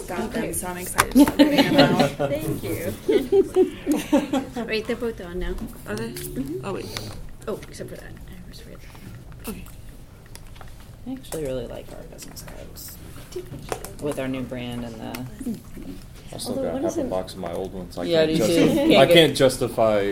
just got them, so I'm excited to start putting them out. Thank you. Wait, they're both on now. Are they? Mm-hmm. Oh, wait. Oh, except for that. I was read that. Okay. I actually really like our business cards with our new brand and the. I still got half a box of my old ones. I Yeah, can't do you too? I can't justify.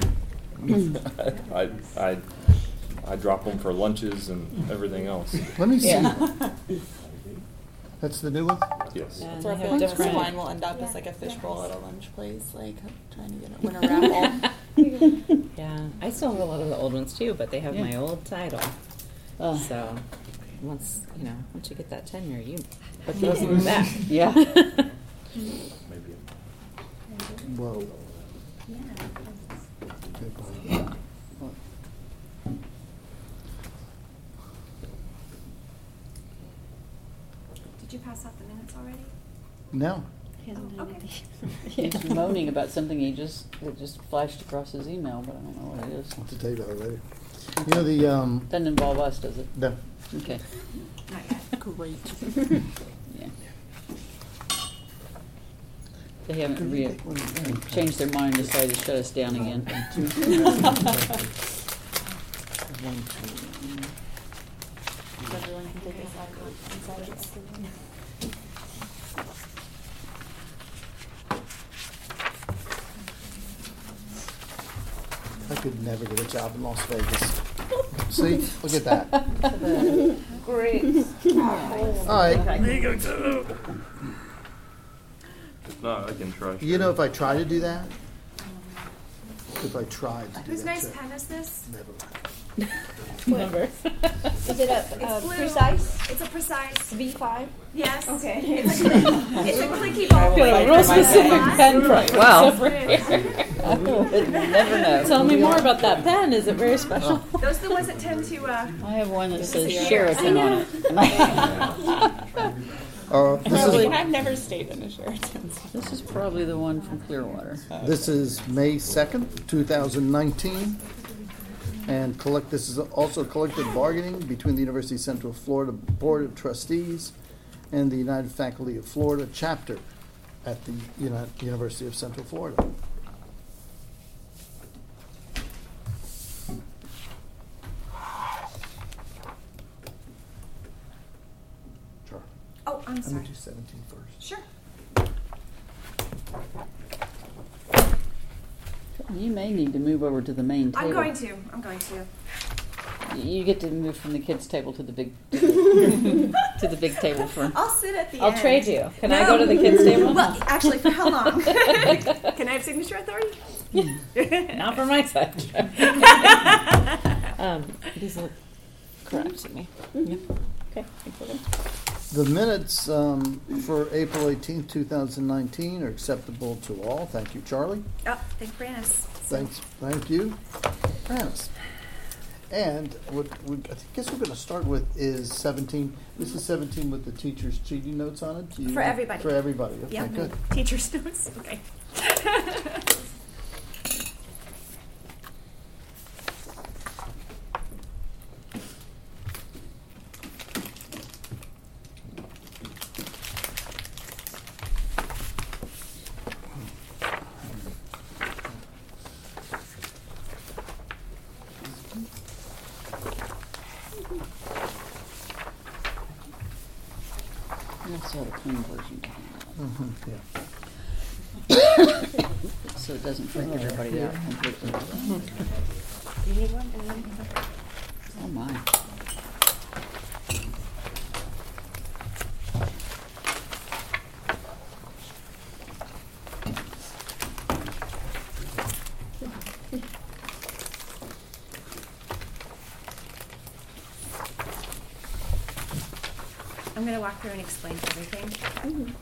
I drop them for lunches and everything else. Let me see. Yeah. That's the new one? Yes. Yeah, So I they feel have like different. mine will end up as like a fishbowl at a lunch place, like trying to get a winner raffle. Yeah, I still have a lot of the old ones too, but they have Yeah. my old title. So once you get that tenure, you put those ones back. Yeah. Maybe. Whoa. Did you pass out the minutes already? No. Okay. He's moaning about something that just flashed across his email, but I don't know what it is. I'll have to tell you about it later. You know the, Doesn't involve us, does it? no. Okay. Not yet. Great. Yeah. They haven't changed their mind, decided to shut us down again. Everyone can take a side inside. I could never get a job in Las Vegas. See? Look at that. Great. All right. If not, I can try. You know, if I try to do that, if I tried to do Whose that nice trick, pen is this? never mind. Remember? Is it It's a blue. precise It's a precise. V5? Yes. Okay. It's a clicky ball. Got a real specific pen price. Wow. I would never know. Tell me more about that pen. Is it very special? Those are the ones that tend to. I have one that says Disappear. Sheraton on it. I've never stayed in a Sheraton. This is probably the one from Clearwater. This is May 2nd, 2019. And this is also collective bargaining between the University of Central Florida Board of Trustees and the United Faculty of Florida chapter at the University of Central Florida. Charlie, Oh, I'm I'm sorry. going to do 17 first. Sure. You may need to move over to the main table. I'm going to. You get to move from the kids' table to the big to the big table for. I'll sit at the end. I'll trade you. Can I go to the kids' table? Well, actually, for how long? Can I have signature authority? Not from my side. These look correct to me. Yeah. Okay. The minutes for April 18th, 2019 are acceptable to all. Thank you, Charlie. Oh, thank Brannis. Thank you, Francis. And I guess we're going to start with is 17. This is 17 with the teacher's cheating notes on it. For everybody. For everybody. Okay, Yeah. good. Teacher's notes. Okay. I also have a clean version. Yeah. So it doesn't freak everybody out completely. Do you need one? Oh my. I'm going to walk through and explain everything.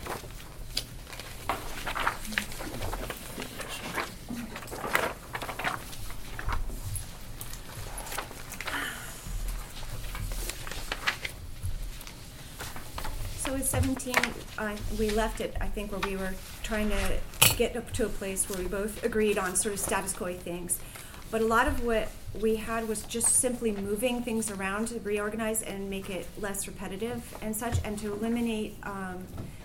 So with 17, we left it, I think, where we were trying to get up to a place where we both agreed on sort of status quo things. But a lot of what we had was just simply moving things around to reorganize and make it less repetitive and such, and to eliminate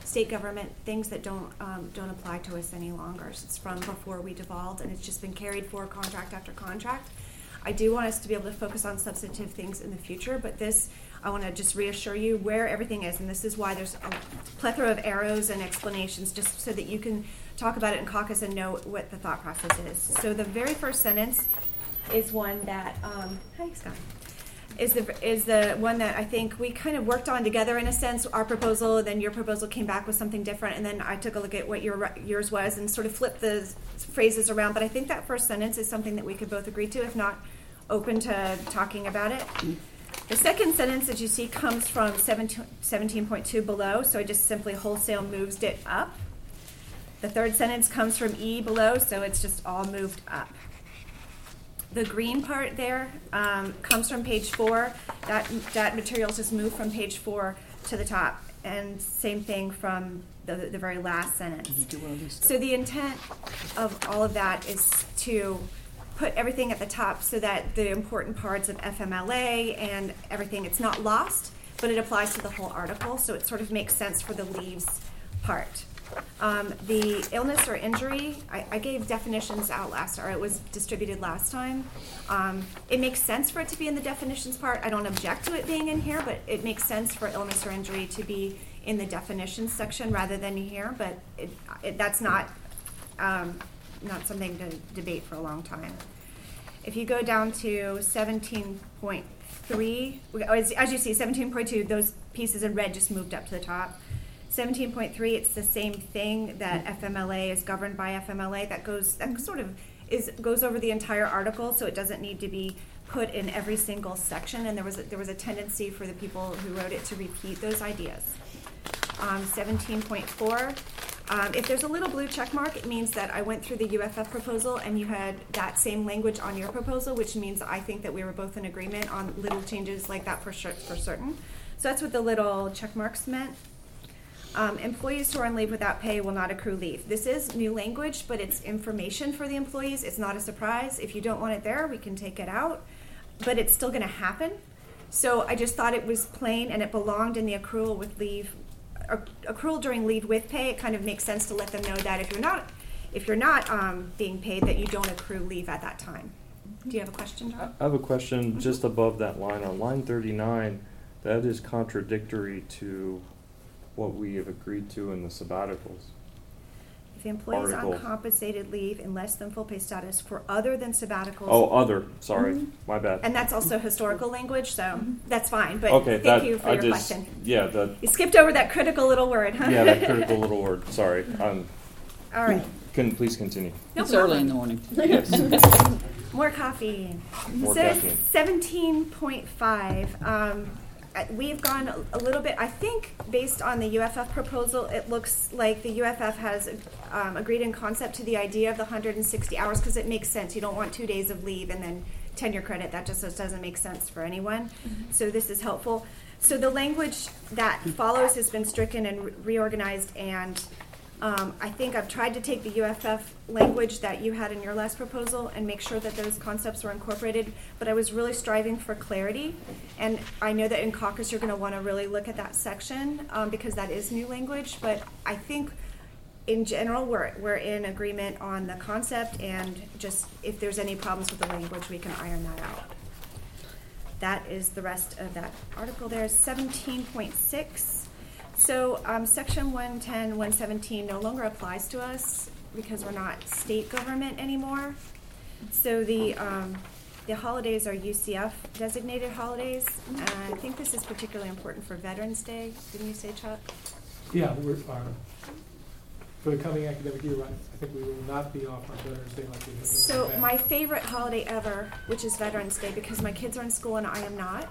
state government things that don't apply to us any longer. So it's from before we devolved, and it's just been carried forward contract after contract. I do want us to be able to focus on substantive things in the future, but this, I want to just reassure you where everything is, and this is why there's a plethora of arrows and explanations, just so that you can talk about it in caucus and know what the thought process is. So the very first sentence is one that, hi Scott, is the one that I think we kind of worked on together in a sense. Our proposal, then your proposal came back with something different, and then I took a look at what yours was and sort of flipped the phrases around. But I think that first sentence is something that we could both agree to, if not open to talking about it. The second sentence, as you see, comes from 17.2 below, so I just simply wholesale moved it up. The third sentence comes from E below, so it's just all moved up. The green part there comes from page 4. That material is just moved from page 4 to the top, and same thing from the very last sentence. Can you do one of these? So the intent of all of that is to put everything at the top so that the important parts of FMLA and everything, it's not lost, but it applies to the whole article, so it sort of makes sense for the leaves part. The illness or injury, I gave definitions out or it was distributed last time. It makes sense for it to be in the definitions part. I don't object to it being in here, but it makes sense for illness or injury to be in the definitions section rather than here, but that's not something to debate for a long time. If you go down to 17.3, as you see, 17.2, those pieces in red just moved up to the top. 17.3, it's the same thing, that FMLA is governed by FMLA. That goes over the entire article, so it doesn't need to be put in every single section. And there was a tendency for the people who wrote it to repeat those ideas. 17.4, if there's a little blue check mark, it means that I went through the UFF proposal and you had that same language on your proposal, which means I think that we were both in agreement on little changes like that for certain. So that's what the little check marks meant. Employees who are on leave without pay will not accrue leave. This is new language, but it's information for the employees. It's not a surprise. If you don't want it there, we can take it out, but it's still going to happen. So I just thought it was plain, and it belonged in the accrual with leave, accrual during leave with pay. It kind of makes sense to let them know that if you're not being paid, that you don't accrue leave at that time. Do you have a question, John? I have a question just above that line. On line 39, that is contradictory to what we have agreed to in the sabbaticals. If the employee is on Article. compensated leave in less than full pay status for other than sabbaticals. Oh, other. Sorry, my bad. And that's also historical language, so that's fine. But Okay, thank you for your just, question. yeah, that, You skipped over that critical little word, huh? yeah, that critical little word. Sorry. All right. Please continue. No It's problem. early in the morning. Yes. More caffeine. More So caffeine. 17.5. We've gone a little bit, I think, based on the UFF proposal, it looks like the UFF has agreed in concept to the idea of the 160 hours because it makes sense. You don't want 2 days of leave and then tenure credit. That just doesn't make sense for anyone. So this is helpful. So the language that follows has been stricken and reorganized, and I think I've tried to take the UFF language that you had in your last proposal and make sure that those concepts were incorporated, but I was really striving for clarity, and I know that in caucus you're going to want to really look at that section because that is new language, but I think in general we're in agreement on the concept, and just if there's any problems with the language we can iron that out. That is the rest of that article there. 17.6. So section 110, 117 no longer applies to us because we're not state government anymore. So the holidays are UCF designated holidays. And I think this is particularly important for Veterans Day. Didn't you say, Chuck? Yeah, we're, for the coming academic year, I think we will not be off on Veterans Day like we have been. So my favorite holiday ever, which is Veterans Day, because my kids are in school and I am not,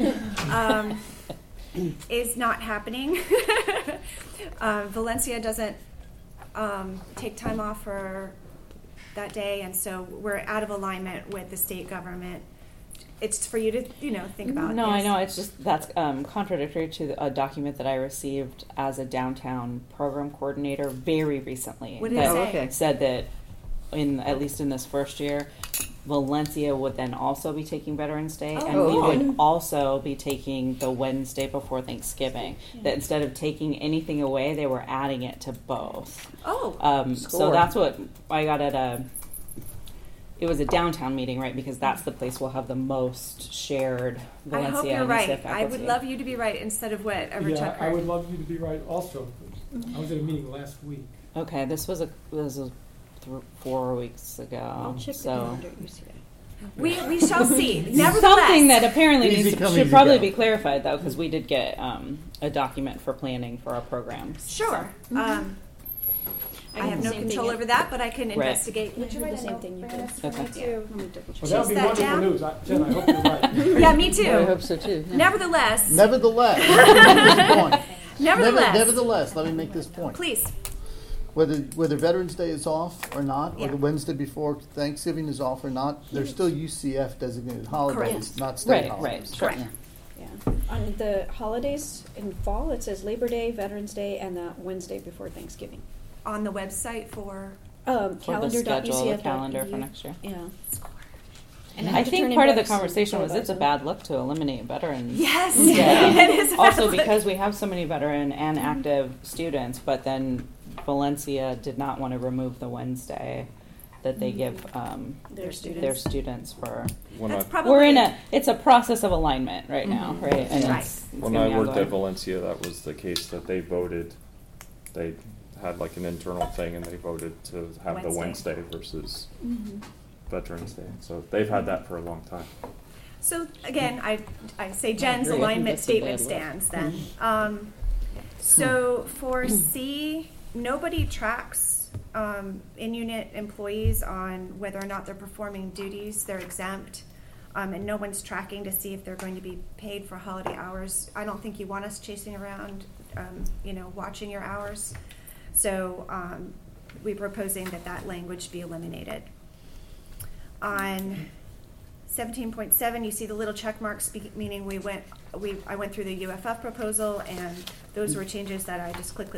is not happening. Valencia doesn't take time off for that day, and so we're out of alignment with the state government. It's for you to, think about. No, Yes. I know. It's just that's contradictory to a document that I received as a downtown program coordinator very recently. What did it that say? okay. Said that at least in this first year, Valencia would then also be taking Veterans Day, and Oh, we okay. would also be taking the Wednesday before Thanksgiving. That instead of taking anything away, they were adding it to both. Oh, So Score. that's what I got at it was a downtown meeting, right? Because that's the place we'll have the most shared I Valencia hope you're and right. UCF I faculty. would love you to be right instead of whatever Yeah, Chuck I heard. would love you to be right also. I was at a meeting last week. Okay, this was 4 weeks ago. I'll check the So calendar. You see that. We shall see. Nevertheless, something that apparently Easy needs come, should easy probably go. be clarified though, because we did get a document for planning for our programs. Sure. I did have the no same control thing. over that, but I can Right. investigate. I Would you did write the a same note, thing you Brandis, did. for me Okay. too? Let me double check. Well, that would be that wonderful down? news. Jen, I hope you're right. Yeah, me too. I hope so too. yeah. Nevertheless, Nevertheless, this point. nevertheless, Nevertheless, let me make this point. please. Whether Veterans Day is off or not, or Yeah. the Wednesday before Thanksgiving is off or not, they're still UCF designated holidays, Correct. not state Right, holidays. right, Correct. Yeah. On the holidays in fall, it says Labor Day, Veterans Day, and the Wednesday before Thanksgiving. On the website for For the schedule, the calendar.ucf.edu. calendar for next year. Yeah. And I I have to turn think in part of the books and conversation was it's a advise bad look to eliminate veterans. yes, Yeah. it is. a Also bad because we have so many veteran and active students, but then Valencia did not want to remove the Wednesday that they give Their students. their students for. When That's I, probably It's a process of alignment right now, right? And Right. it's when gonna I be worked at ongoing. Valencia, that was the case that they voted. They had like an internal thing, and they voted to have the Wednesday. Wednesday versus Veterans Day. So they've had that for a long time. So again, I say Jen's agree. I think alignment that's a bad statement look. stands then. So for C, nobody tracks in-unit employees on whether or not they're performing duties. They're exempt. And no one's tracking to see if they're going to be paid for holiday hours. I don't think you want us chasing around, watching your hours. So we're proposing that language be eliminated. On 17.7, you see the little check marks, meaning I went through the UFF proposal, and those were changes that I just click.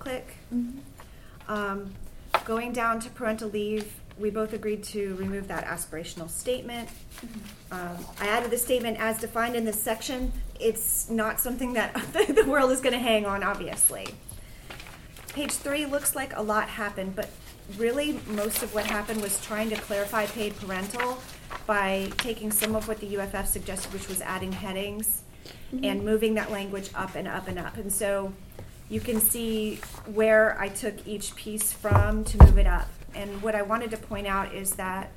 Going down to parental leave, we both agreed to remove that aspirational statement. I added the statement as defined in this section. It's not something that the world is going to hang on, obviously. Page 3 looks like a lot happened, but really most of what happened was trying to clarify paid parental by taking some of what the UFF suggested, which was adding headings, and moving that language up and up and up. And so you can see where I took each piece from to move it up. And what I wanted to point out is that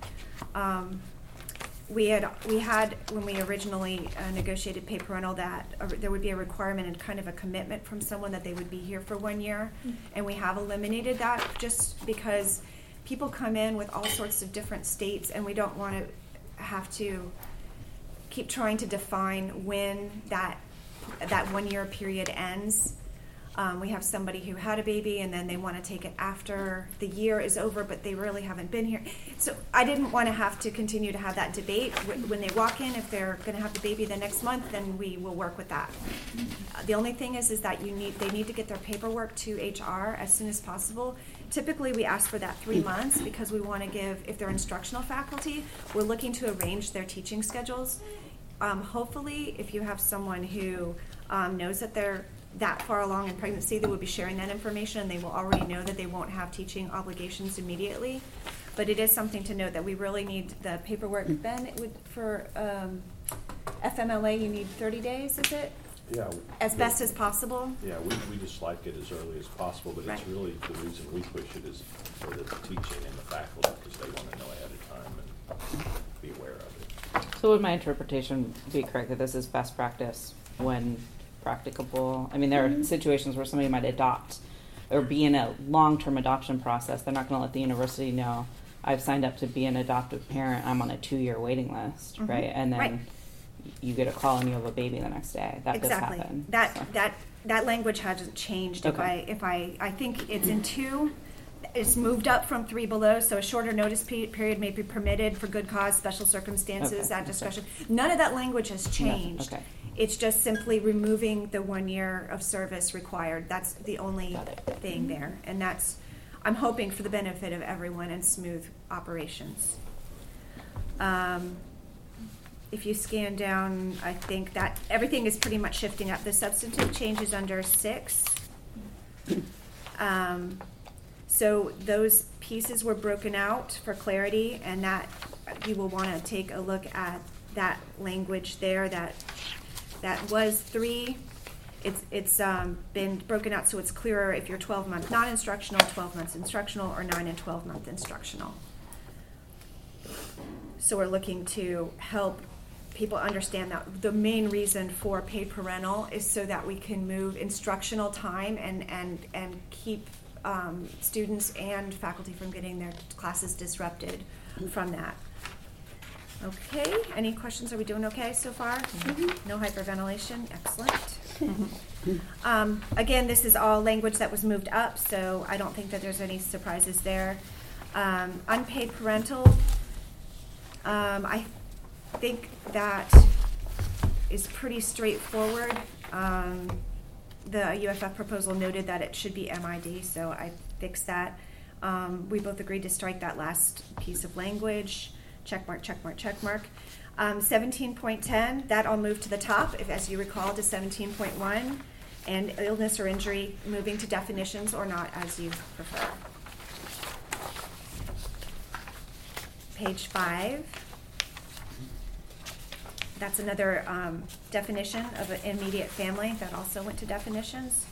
we had when we originally negotiated paid parental that there would be a requirement and kind of a commitment from someone that they would be here for 1 year, and we have eliminated that just because people come in with all sorts of different states, and we don't want to have to keep trying to define when that 1 year period ends. We have somebody who had a baby and then they want to take it after the year is over, but they really haven't been here. So I didn't want to have to continue to have that debate. When they walk in, if they're going to have the baby the next month, then we will work with that. The only thing is that they need to get their paperwork to HR as soon as possible. Typically, we ask for that 3 months because we want to give, if they're instructional faculty, we're looking to arrange their teaching schedules. Hopefully, if you have someone who knows that they're that far along in pregnancy, they would be sharing that information, and they will already know that they won't have teaching obligations immediately. But it is something to note that we really need the paperwork. Ben, for FMLA, you need 30 days, is it? Yeah. As best as possible? Yeah, we just like it as early as possible, but it's Right. really, the reason we push it is for the teaching and the faculty, because they want to know ahead of time and be aware of it. So would my interpretation be correct that this is best practice when practicable? I mean, there are situations where somebody might adopt or be in a long-term adoption process. They're not going to let the university know, I've signed up to be an adoptive parent. I'm on a 2-year waiting list, Mhm. right? And then Right. you get a call and you have a baby the next day. That Exactly. does happen. That language hasn't changed. Okay. I think it's in 2. It's moved up from 3 below, so a shorter notice period may be permitted for good cause, special circumstances, Okay. at discretion. None of that language has changed. Okay. It's just simply removing the 1 year of service required. That's the only Got it. thing there. And that's, I'm hoping, for the benefit of everyone and smooth operations. If you scan down, I think that everything is pretty much shifting up. The substantive changes under 6. So those pieces were broken out for clarity, and that you will want to take a look at that language there. That was 3. It's been broken out so it's clearer if you're 12-month non-instructional, 12 months instructional, or 9 and 12-month instructional. So we're looking to help people understand that the main reason for paid parental is so that we can move instructional time and keep students and faculty from getting their classes disrupted from that. Okay, any questions? Are we doing okay so far? Mm-hmm. No hyperventilation? Excellent. Again, this is all language that was moved up, so I don't think that there's any surprises there. Unpaid parental, I think that is pretty straightforward. The UFF proposal noted that it should be MID, so I fixed that. We both agreed to strike that last piece of language. Check mark, check mark, check mark. 17.10, that all moved to the top, as you recall, to 17.1. And illness or injury moving to definitions or not, as you prefer. Page 5. That's another definition of an immediate family that also went to definitions.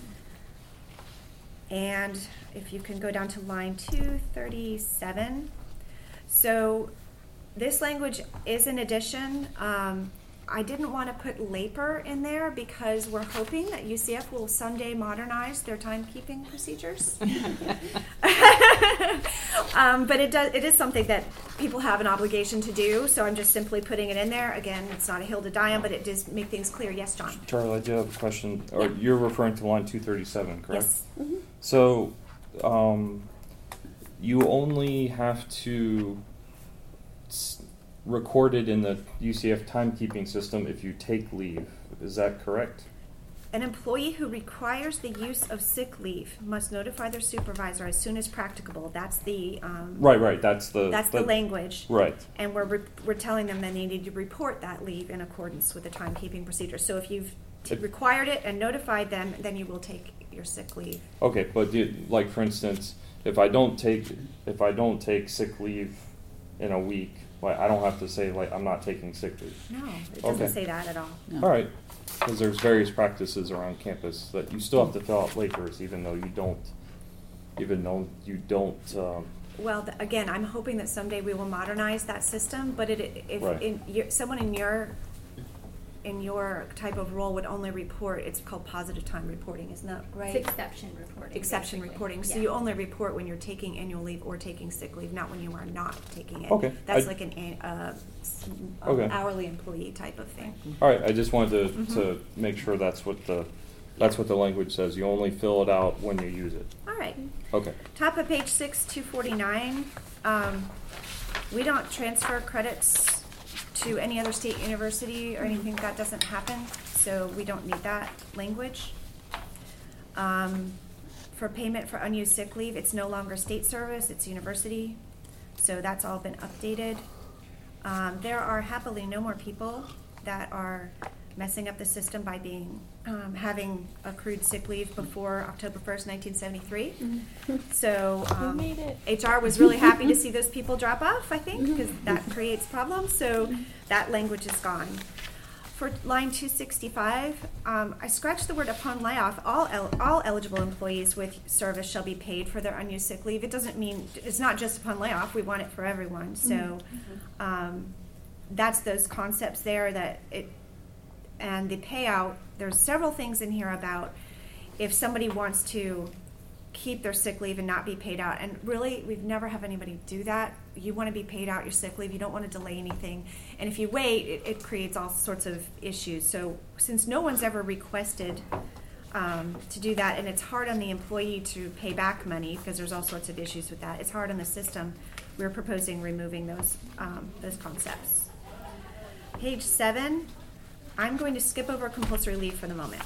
And if you can go down to line 237. So this language is an addition. I didn't want to put LAPER in there because we're hoping that UCF will someday modernize their timekeeping procedures. But it is something that people have an obligation to do, so I'm just simply putting it in there. Again, it's not a hill to die on, but it does make things clear. Yes, John? Charlie, I do have a question. Yeah. You're referring to line 237, correct? Yes. Mm-hmm. So, you only have to record it in the UCF timekeeping system if you take leave. Is that correct? An employee who requires the use of sick leave must notify their supervisor as soon as practicable. That's the right. That's the language. Right. And we're telling them that they need to report that leave in accordance with the timekeeping procedure. So if you've required it and notified them, then you will take your sick leave. Okay, but like for instance, if I don't take sick leave in a week, like I don't have to say like I'm not taking sick leave. No, it doesn't say that at all. No. All right, because there's various practices around campus that you still have to fill out LAPERs, even though you don't. Well, again, I'm hoping that someday we will modernize that system. But someone in your type of role would only report. It's called positive time reporting, isn't that right? It's exception reporting. Exception reporting. So yeah. you only report when you're taking annual leave or taking sick leave, not when you are not taking it. Okay. That's like an hourly employee type of thing. All right, I just wanted to make sure that's what the language says. You only fill it out when you use it. All right. Okay. Top of page 6, 249. We don't transfer credits to any other state university or anything. That doesn't happen, so we don't need that language. For payment for unused sick leave, it's no longer state service, it's university, so that's all been updated. There are happily no more people that are messing up the system by having accrued sick leave before October 1st, 1973. So We made it. HR was really happy to see those people drop off, I think, because that creates problems. So that language is gone. For line 265, I scratched the word upon layoff. All eligible employees with service shall be paid for their unused sick leave. It doesn't mean, it's not just upon layoff. We want it for everyone. So that's those concepts there and the payout, there's several things in here about if somebody wants to keep their sick leave and not be paid out. And really, we've never had anybody do that. You want to be paid out your sick leave. You don't want to delay anything. And if you wait, it creates all sorts of issues. So since no one's ever requested to do that, and it's hard on the employee to pay back money because there's all sorts of issues with that. It's hard on the system. We're proposing removing those concepts. Page 7. I'm going to skip over compulsory leave for the moment.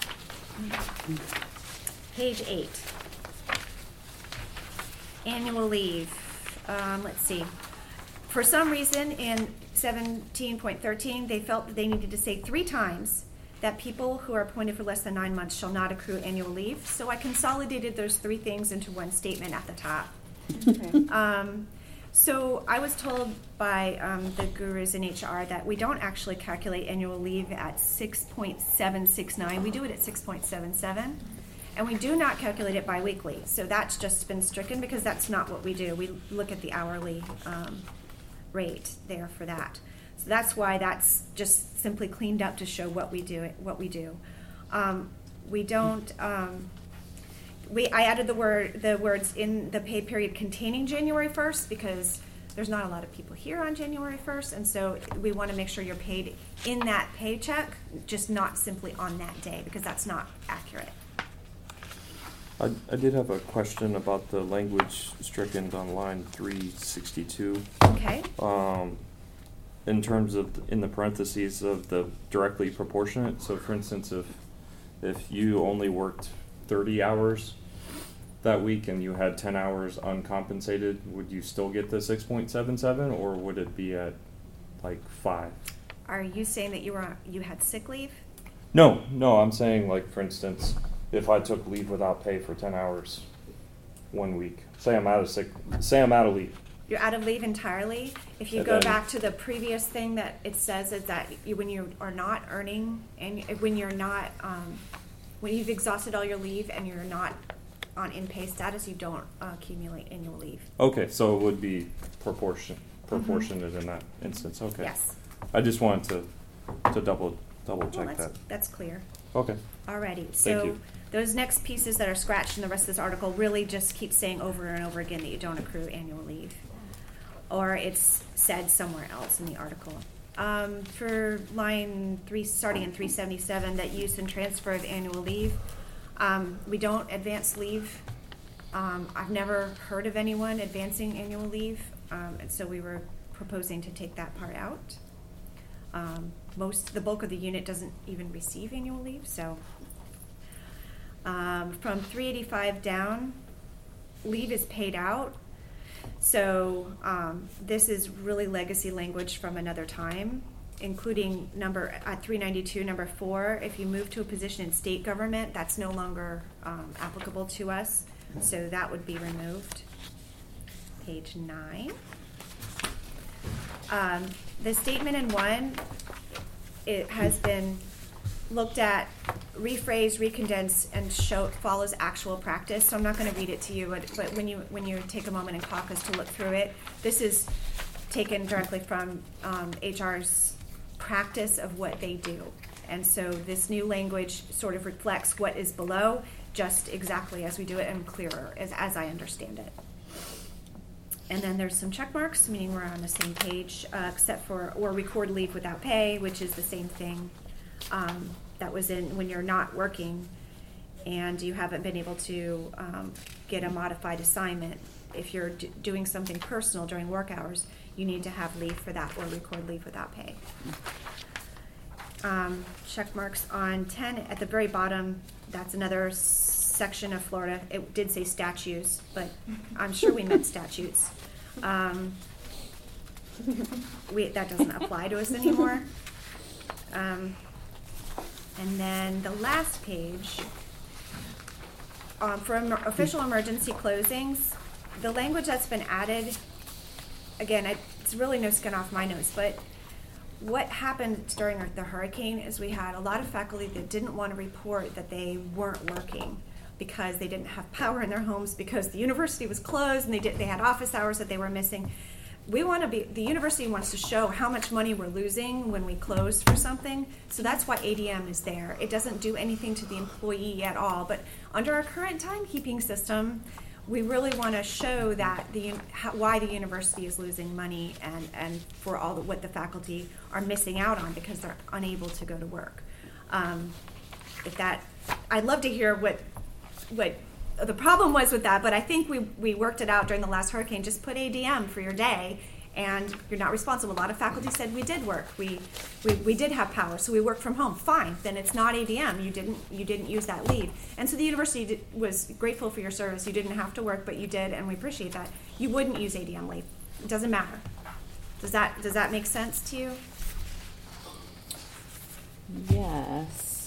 Page 8. Annual leave. Let's see. For some reason, in 17.13, they felt that they needed to say 3 times that people who are appointed for less than 9 months shall not accrue annual leave. So I consolidated those 3 things into one statement at the top. Okay. So I was told by the gurus in HR that we don't actually calculate annual leave at 6.769. We do it at 6.77. And we do not calculate it biweekly. So that's just been stricken because that's not what we do. We look at the hourly rate there for that. So that's why that's just simply cleaned up to show what we do. We don't. I added the words in the pay period containing January 1st because there's not a lot of people here on January 1st, and so we want to make sure you're paid in that paycheck, just not simply on that day because that's not accurate. I did have a question about the language stricken on line 362. Okay. In terms of, in the parentheses of the directly proportionate. So for instance, if you only worked 30 hours that week and you had 10 hours uncompensated, would you still get the 6.77 or would it be at like 5? Are you saying that you had sick leave? No, I'm saying like for instance, if I took leave without pay for 10 hours one week, say I'm out of leave. You're out of leave entirely. If you And go then- back to the previous thing that it says is that when you are not earning and when you've exhausted all your leave and you're not on in-pay status, you don't accumulate annual leave. Okay, so it would be proportionate in that instance. Okay. Yes. I just wanted to double Well, check that. that's clear. Okay. Alrighty, Thank so you. those next pieces that are scratched in the rest of this article really just keep saying over and over again that you don't accrue annual leave. Or it's said somewhere else in the article. For line 3, starting in 377, that use and transfer of annual leave, we don't advance leave. I've never heard of anyone advancing annual leave, and so we were proposing to take that part out. The bulk of the unit doesn't even receive annual leave, so from 385 down, leave is paid out. So this is really legacy language from another time, including at 392, number 4. If you move to a position in state government, that's no longer applicable to us, so that would be removed. Page 9. The statement in 1, it has been looked at, rephrased, recondensed, and follows actual practice. So I'm not going to read it to you, but when you take a moment in caucus to look through it, this is taken directly from HR's practice of what they do. And so this new language sort of reflects what is below, just exactly as we do it and clearer as I understand it. And then there's some check marks, meaning we're on the same page, except for or record leave without pay, which is the same thing. That was in when you're not working and you haven't been able to get a modified assignment. If you're doing something personal during work hours, you need to have leave for that or record leave without pay. Check marks on 10 at the very bottom. That's another section of Florida. It did say statutes, but I'm sure we meant statutes. That doesn't apply to us anymore. And then the last page, for official emergency closings, the language that's been added, again, it's really no skin off my nose, but what happened during the hurricane is we had a lot of faculty that didn't want to report that they weren't working because they didn't have power in their homes because the university was closed and they had office hours that they were missing. The university wants to show how much money we're losing when we close for something, so that's why ADM is there. It doesn't do anything to the employee at all, but under our current timekeeping system, we really want to show that why the university is losing money and for all what the faculty are missing out on because they're unable to go to work. I'd love to hear what the problem was with that, but I think we worked it out during the last hurricane. Just put ADM for your day, and you're not responsible. A lot of faculty said we did work. We did have power, so we worked from home. Fine, then it's not ADM. You didn't use that leave, and so the university was grateful for your service. You didn't have to work, but you did, and we appreciate that. You wouldn't use ADM leave. It doesn't matter. Does that make sense to you? Yes.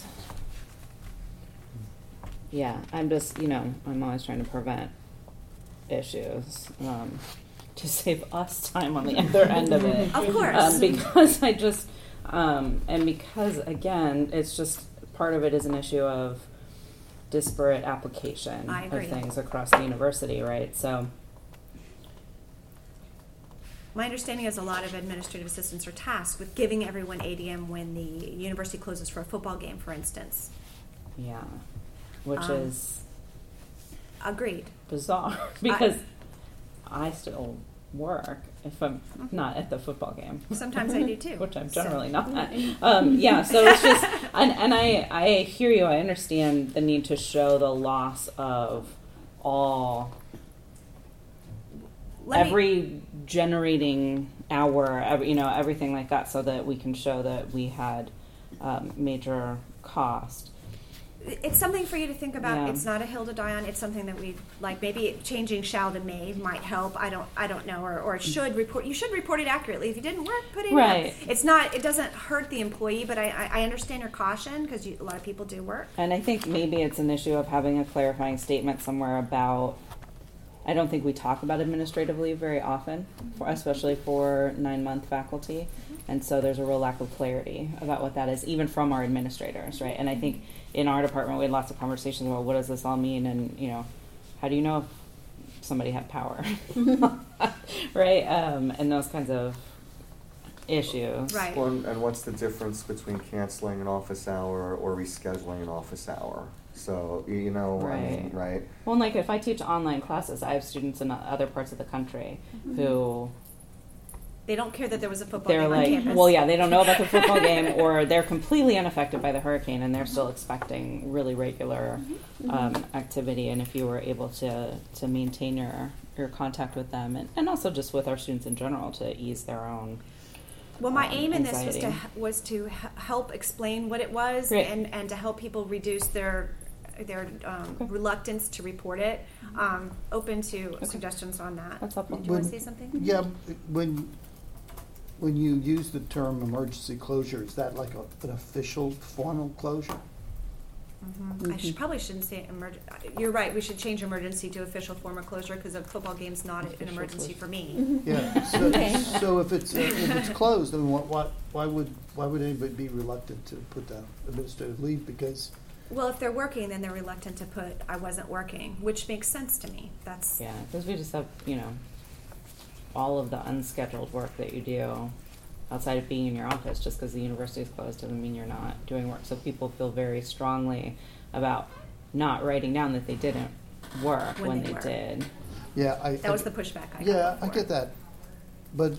Yeah, I'm just, I'm always trying to prevent issues to save us time on the other end of it. Of course. Because I just, and because, again, it's just, part of it is an issue of disparate application I agree. of things across the university, right? So, My understanding is a lot of administrative assistants are tasked with giving everyone ADM when the university closes for a football game, for instance. yeah, which Um, is Agreed. bizarre because I still work if I'm not at the football game. Sometimes I do too. Which I'm So- generally not. Yeah, so it's just, and I hear you. I understand the need to show the loss of all every generating hour, everything like that, so that we can show that we had major cost. It's something for you to think about. Yeah. It's not a hill to die on. It's something that we like. Maybe changing shall to may might help. I don't know. Or should report. You should report it accurately. If you didn't work, put it Right. in. It's not. It doesn't hurt the employee, but I understand your caution because a lot of people do work. And I think maybe it's an issue of having a clarifying statement somewhere about. I don't think we talk about administrative leave very often, especially for 9-month faculty. And so there's a real lack of clarity about what that is, even from our administrators, right? And I think in our department, we had lots of conversations about what does this all mean, and how do you know if somebody had power, right? And those kinds of issues. Right. Well, and what's the difference between canceling an office hour or rescheduling an office hour? So, I mean, right? Well, and like if I teach online classes, I have students in other parts of the country who They don't care that there was a football they're game on like, campus. well, yeah, they don't know about the football game, or they're completely unaffected by the hurricane, and they're still expecting really regular activity. And if you were able to maintain your contact with them, and also just with our students in general, to ease their own. Well, my aim in this anxiety. was to help explain what it was Right. and to help people reduce their reluctance to report it. Open to suggestions on that. That's helpful. Do you want to say something? Yeah, when you use the term emergency closure, is that like an official formal closure? I probably shouldn't say emergency. You're right. We should change emergency to official form of closure because a football game's not an emergency for me. Yeah, so if it's closed, I mean, why would anybody be reluctant to put down administrative leave? Because Well, if they're working, then they're reluctant to put I wasn't working, which makes sense to me. That's Yeah, because we just have, all of the unscheduled work that you do outside of being in your office. Just because the university is closed doesn't mean you're not doing work. So people feel very strongly about not writing down that they didn't work when they were. did. yeah, that was the pushback I got. Yeah, I before. get that, but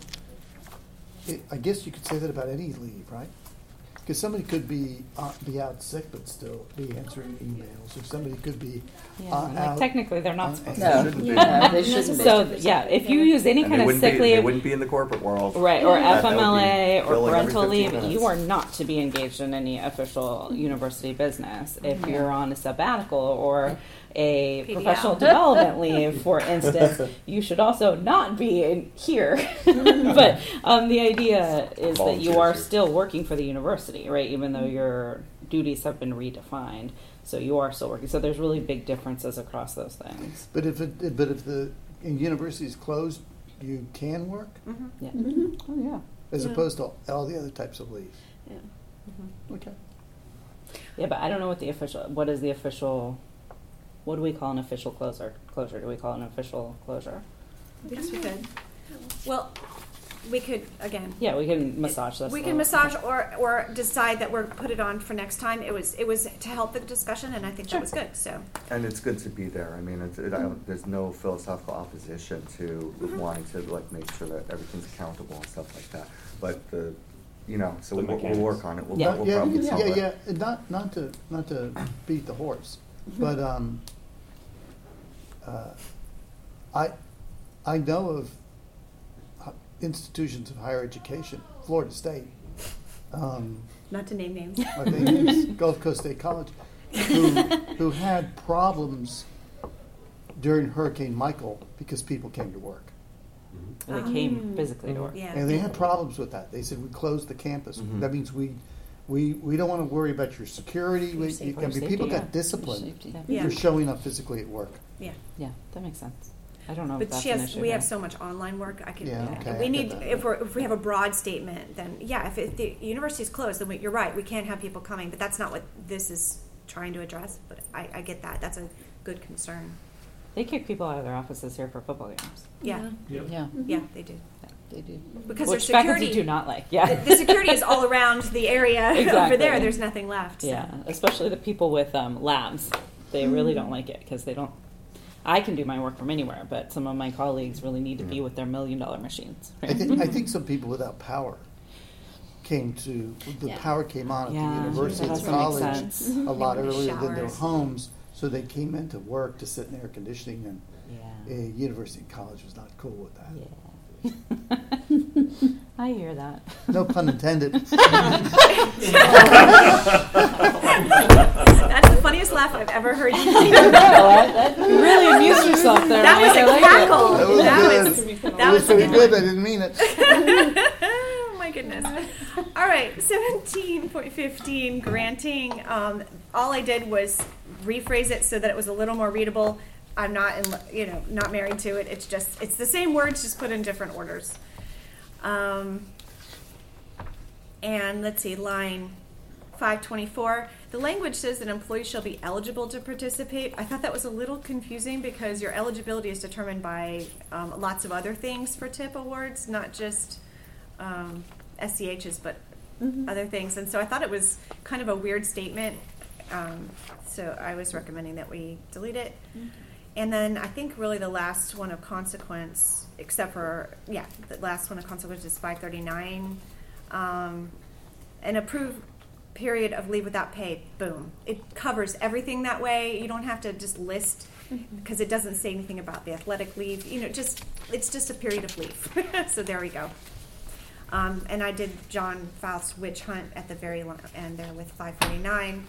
I guess you could say that about any leave, right? Because somebody could be out sick but still be answering emails, or somebody could be Yeah, like out. technically they're not supposed No, to. Shouldn't be. no, they shouldn't be. So yeah, if you use any And kind of sick they leave, wouldn't be in the corporate world. right, or That would be FMLA or billing every parental 15 leave, minutes. you are not to be engaged in any official university business. If you're on a sabbatical or a PDL. professional development leave, for instance, you should also not be here. But the idea is that you are Volunteers. still working for the university, right? Even though your duties have been redefined, so you are still working. So there's really big differences across those things. But if the university is closed, you can work Yeah. Oh, yeah. as Yeah. opposed to all the other types of leave. Yeah. Okay. Yeah, but I don't know what the official. What do we call an official closure? Do we call it an official closure? Yes, we could. Well, we could again. Yeah, we can massage this. We can massage or decide that we're put it on for next time. It was to help the discussion, and I think that was good. So And it's good to be there. I mean, there's no philosophical opposition to wanting to make sure that everything's accountable and stuff like that. But so The we'll mechanics. work on it. We'll Yeah. probably solve it. Yeah. And not to beat the horse, but I know of institutions of higher education, Florida State, not to name names. I think it's Gulf Coast State College, who had problems during Hurricane Michael because people came to work. Mhm. They came physically to work. Yeah. And they had problems with that. They said, we closed the campus. Mhm. That means we don't want to worry about your security. Your safety. I mean, Safety, people yeah. got disciplined Safety. Yeah. for showing up physically at work. Yeah. Yeah, that makes sense. I don't know if But that's she an has, issue. we have there. so much online work. I can. Yeah, okay, I we get need that. if we have a broad statement, then yeah. If the university is closed, then you're right. We can't have people coming. But that's not what this is trying to address. But I get that. That's a good concern. They kick people out of their offices here for football games, Yeah. Yep. Yeah, Yeah, they do. they do. Because which their faculty security do not like. Yeah, the security is all around the area over Exactly. there. There's nothing left. So. Yeah, especially the people with labs. They really don't like it because they don't. I can do my work from anywhere, but some of my colleagues really need to be with their $1 million machines. I think some people without power came to, the Yeah. power came on at Yeah, the university that and doesn't make college sense. a lot Maybe earlier than their showers. homes, so they came into work to sit in air conditioning, and Yeah. university and college was not cool with that. Yeah. I hear that. No pun intended. That's the funniest laugh I've ever heard. You really amused yourself there. That was Mike. I a like cackle. That was That good. was It that was was pretty a good. I didn't mean it. Oh my goodness. All right, 17.15 granting. All I did was rephrase it so that it was a little more readable. I'm not, not married to it. It's the same words, just put in different orders. And let's see, line 524. The language says that employees shall be eligible to participate. I thought that was a little confusing because your eligibility is determined by lots of other things for TIP awards, not just SCHs, but other things. And so I thought it was kind of a weird statement. So I was recommending that we delete it. And then I think really the last one of consequence, except for, the last one of consequence is 539. An approved period of leave without pay, boom. It covers everything that way. You don't have to just list, because it doesn't say anything about the athletic leave. It's just a period of leave. So there we go. And I did John Faust's witch hunt at the very end there with 549.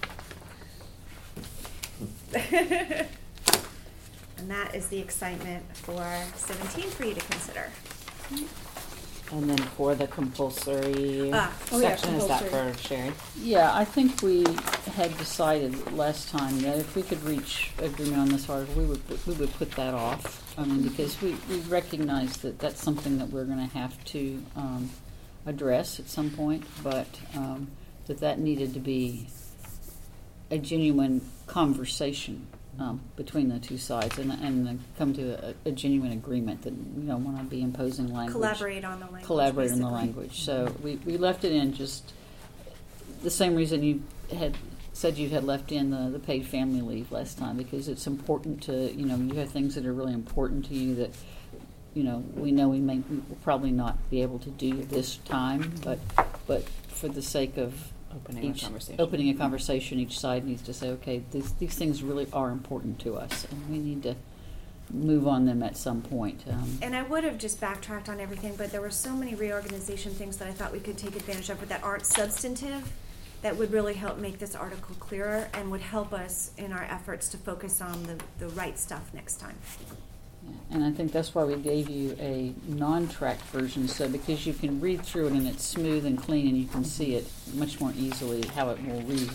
And that is the excitement for 17 for you to consider. And then for the compulsory section, is that for Sherry? Yeah, I think we had decided last time that if we could reach agreement on this article, we would put that off. I mean, because we recognize that that's something that we're going to have to address at some point, but that needed to be a genuine conversation between the two sides and come to a genuine agreement that we don't want to be imposing language. Collaborate on the language. Collaborate on the basically. language. So we left it in just the same reason you had said you had left in the paid family leave last time, because it's important to, you have things that are really important to you that, we know we will probably not be able to do this time, but for the sake of Opening a conversation, each side needs to say, okay, these things really are important to us, and we need to move on them at some point. And I would have just backtracked on everything, but there were so many reorganization things that I thought we could take advantage of, but that aren't substantive, that would really help make this article clearer and would help us in our efforts to focus on the right stuff next time. And I think that's why we gave you a non-tracked version, so because you can read through it and it's smooth and clean and you can see it much more easily how it will read.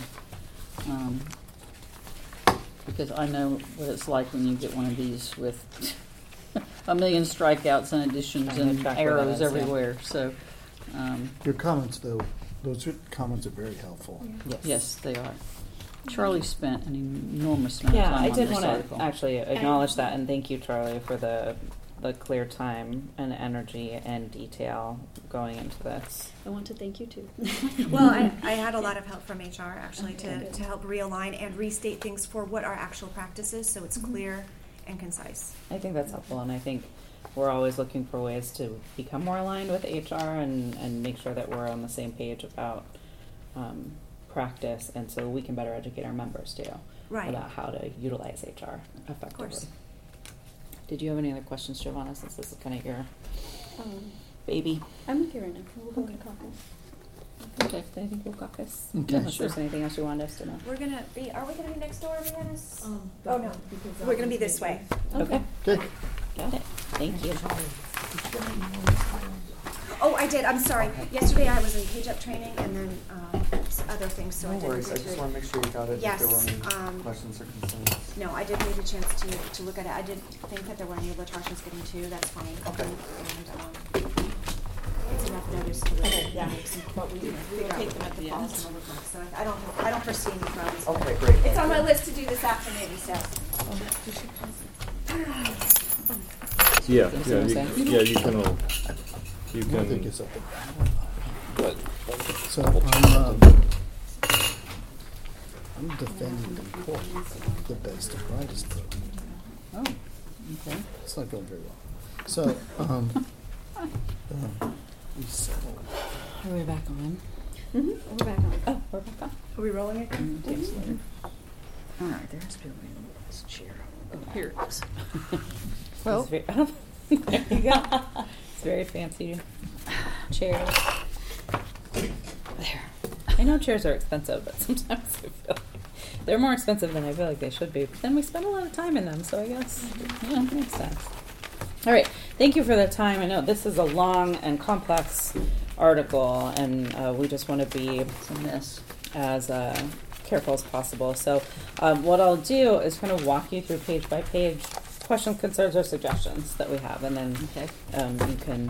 Because I know what it's like when you get one of these with a million strikeouts and additions and arrows everywhere. So, Your comments, though, those comments are very helpful. yes, they are. Charlie spent an enormous amount of Yeah, time I on did this want article. to actually acknowledge that, and thank you, Charlie, for the clear time and energy and detail going into this. I want to thank you too. Well, I had a lot of help from HR actually to help realign and restate things for what our actual practice is, so it's clear and concise. I think that's helpful, and I think we're always looking for ways to become more aligned with HR and make sure that we're on the same page about practice, and so we can better educate our members too about how to utilize HR effectively. Of course. Did you have any other questions, Giovanna, since this is kind of your baby? I'm with you right now. We'll go in caucus. Okay, I think we'll caucus. Okay, Unless there's anything else you wanted us to know. Are we going to be next door, Rihanna's? Oh no. We're going to be this way. Okay. Okay. Got it. Thank you. Oh, I did, I'm sorry. Yesterday I was in page up training and then other things, so I No didn't worries, get I to just it. wanna make sure you got it, if there Yes, were any questions or concerns. No, I did need a chance to look at it. I did think that there were any Latasha's getting two, that's fine. Okay. And, it's enough notice to really Yeah. make some, But we figure out take them at the end. policy and everything. So I don't foresee any problems. Okay, great. It's on my list to do this afternoon, so. Yeah, Things yeah, I'm you, saying. yeah, you can, you I think can, it's up there. but, So I'm defending the report, the best and brightest program. Oh, okay. It's not going very well. So, we settled. Are we back on? We're back on. Oh, we're back on. Are we rolling again? Yes, later. All right, there has to be a way to move this chair. Oh, here it is. Well, It's very, oh, there you go. It's very fancy chairs. There. I know chairs are expensive, but sometimes I feel like they're more expensive than I feel like they should be. But then we spend a lot of time in them, so I guess yeah, it makes sense. All right. Thank you for the time. I know this is a long and complex article, and we just want to be it's a mess. as careful as possible. So what I'll do is kind of walk you through page by page questions, concerns, or suggestions that we have, and then Okay. you can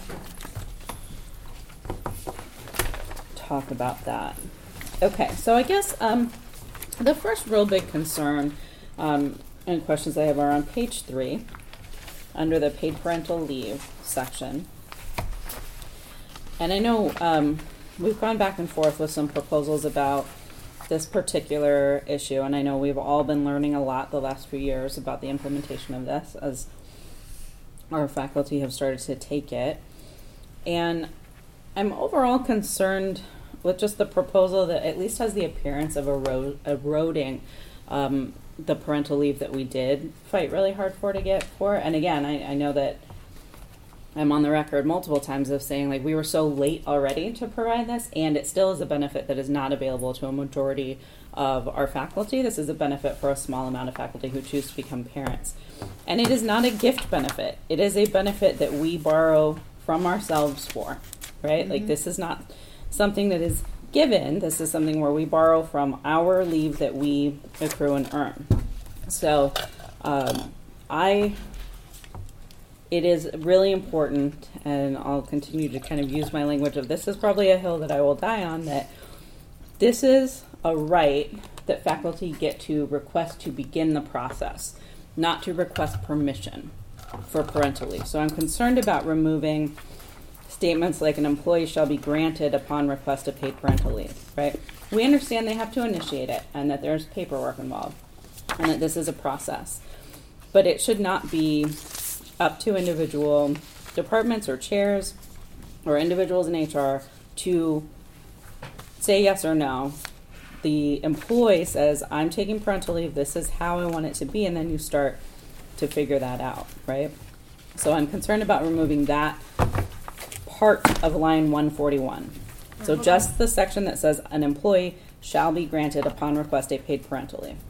talk about that. Okay, so I guess the first real big concern and questions I have are on page 3 under the paid parental leave section. And I know we've gone back and forth with some proposals about this particular issue, and I know we've all been learning a lot the last few years about the implementation of this as our faculty have started to take it. And I'm overall concerned with just the proposal that at least has the appearance of eroding the parental leave that we did fight really hard to get for. And again, I know that I'm on the record multiple times of saying, like, we were so late already to provide this, and it still is a benefit that is not available to a majority of our faculty. This is a benefit for a small amount of faculty who choose to become parents. And it is not a gift benefit. It is a benefit that we borrow from ourselves for, right? Mm-hmm. Like, this is not something that is given. This is something where we borrow from our leave that we accrue and earn. So, it is really important, and I'll continue to kind of use my language of this is probably a hill that I will die on, that this is a right that faculty get to request to begin the process, not to request permission for parental leave. So I'm concerned about removing statements like an employee shall be granted upon request of paid parental leave, right? We understand they have to initiate it and that there's paperwork involved and that this is a process. But it should not be up to individual departments or chairs or individuals in HR to say yes or no. The employee says, I'm taking parental leave, this is how I want it to be, and then you start to figure that out, right? So I'm concerned about removing that part of line 141. So Hold just on. the section that says an employee shall be granted upon request a paid parental leave.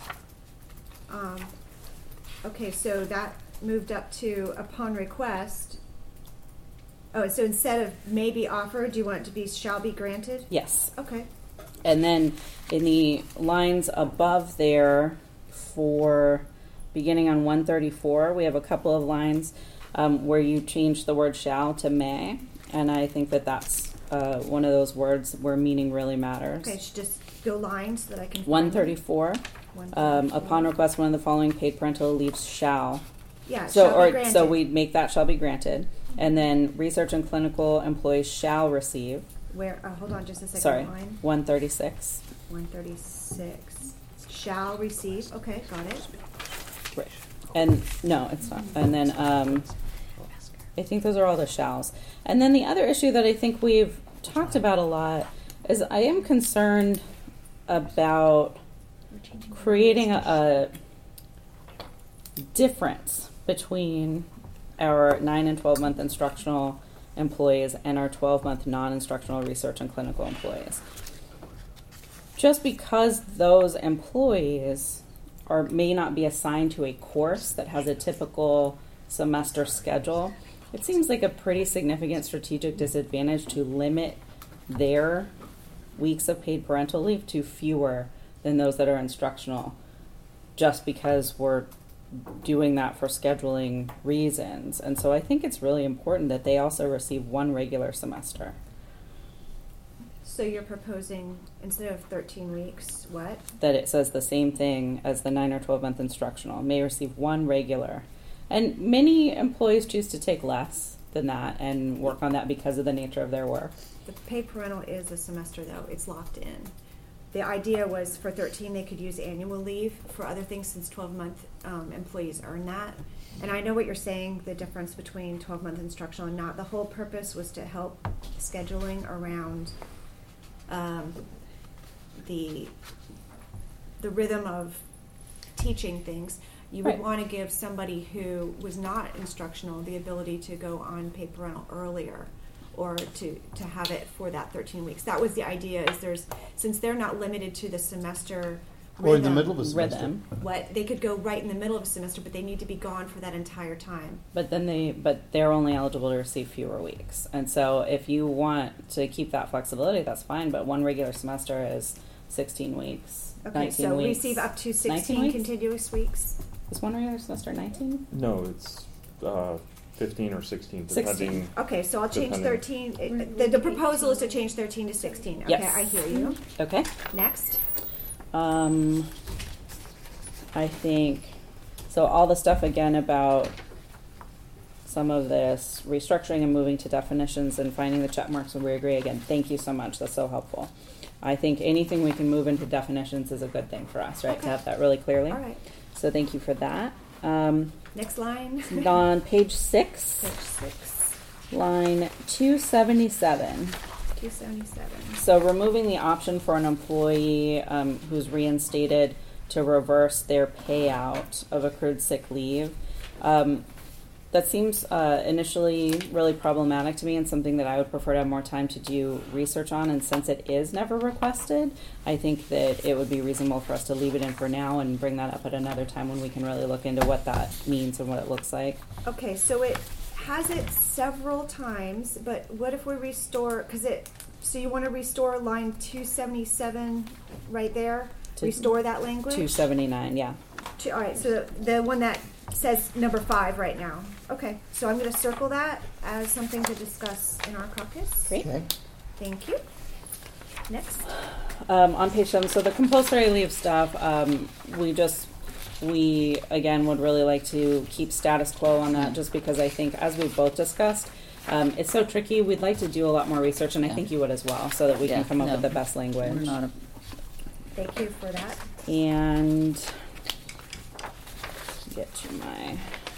Okay, so that moved up to upon request. Oh, so instead of may be offered, do you want it to be shall be granted? Yes. Okay. And then in the lines above there for beginning on 134, we have a couple of lines where you change the word shall to may. And I think that that's one of those words where meaning really matters. Okay, I should just go lines that I can find. 134, 134. upon request, one of the following paid parental leaves shall. Yeah, So, shall be or granted. so we make that shall be granted. And then research and clinical employees shall receive. Where, hold on just a second. Sorry, Line 136. 136. Shall receive. Okay, got it. Right. And no, it's not. And then I think those are all the shalls. And then the other issue that I think we've talked about a lot is I am concerned about creating a difference between our 9 and 12-month instructional employees and our 12-month non-instructional research and clinical employees. Just because those employees may not be assigned to a course that has a typical semester schedule, it seems like a pretty significant strategic disadvantage to limit their weeks of paid parental leave to fewer than those that are instructional, just because we're doing that for scheduling reasons. And so I think it's really important that they also receive one regular semester. So you're proposing, instead of 13 weeks, what? That it says the same thing as the 9 or 12-month instructional, may receive one regular. And many employees choose to take less than that and work on that because of the nature of their work. The paid parental is a semester, though. It's locked in. The idea was for 13 they could use annual leave for other things, since 12-month employees earn that. And I know what you're saying, the difference between 12-month instructional and not. The whole purpose was to help scheduling around the rhythm of teaching things. You would Right. want to give somebody who was not instructional the ability to go on paid parental earlier, or to have it for that 13 weeks. That was the idea, is since they're not limited to the semester Or in the rhythm, middle of a semester. Rhythm. they could go right in the middle of a semester, but they need to be gone for that entire time. But they're only eligible to receive fewer weeks. And so if you want to keep that flexibility, that's fine, but one regular semester is 16 weeks, Okay, 19 so weeks. receive up to 19 16 weeks? continuous weeks. Is one regular semester 19? No, it's 15 or 16, 16. depending. Okay, so I'll change Depending. 13. The proposal is to change 13 to 16. Okay, Yes. I hear you. Okay. Next. I think, so all the stuff again about some of this restructuring and moving to definitions and finding the check marks when we agree, again, thank you so much, that's so helpful. I think anything we can move into definitions is a good thing for us, right, to Okay. have that really clearly. All right. So thank you for that. Next line. On page 6, Page 6. line 277. 277. So removing the option for an employee who's reinstated to reverse their payout of accrued sick leave. That seems initially really problematic to me, and something that I would prefer to have more time to do research on. And since it is never requested, I think that it would be reasonable for us to leave it in for now and bring that up at another time when we can really look into what that means and what it looks like. Okay, so it has it several times, but what if we restore, so you want to restore line 277 right there? Restore that language? 279, yeah. All right, so the one that says number 5 right now. Okay, so I'm going to circle that as something to discuss in our caucus. Great. Okay. Thank you. Next. On page 7, so the compulsory leave stuff, we again would really like to keep status quo on that, just because I think, as we've both discussed, it's so tricky. We'd like to do a lot more research, and I Yeah. think you would as well, so that we Yeah, can come up no. with the best language. We're not Thank you for that. And get to my...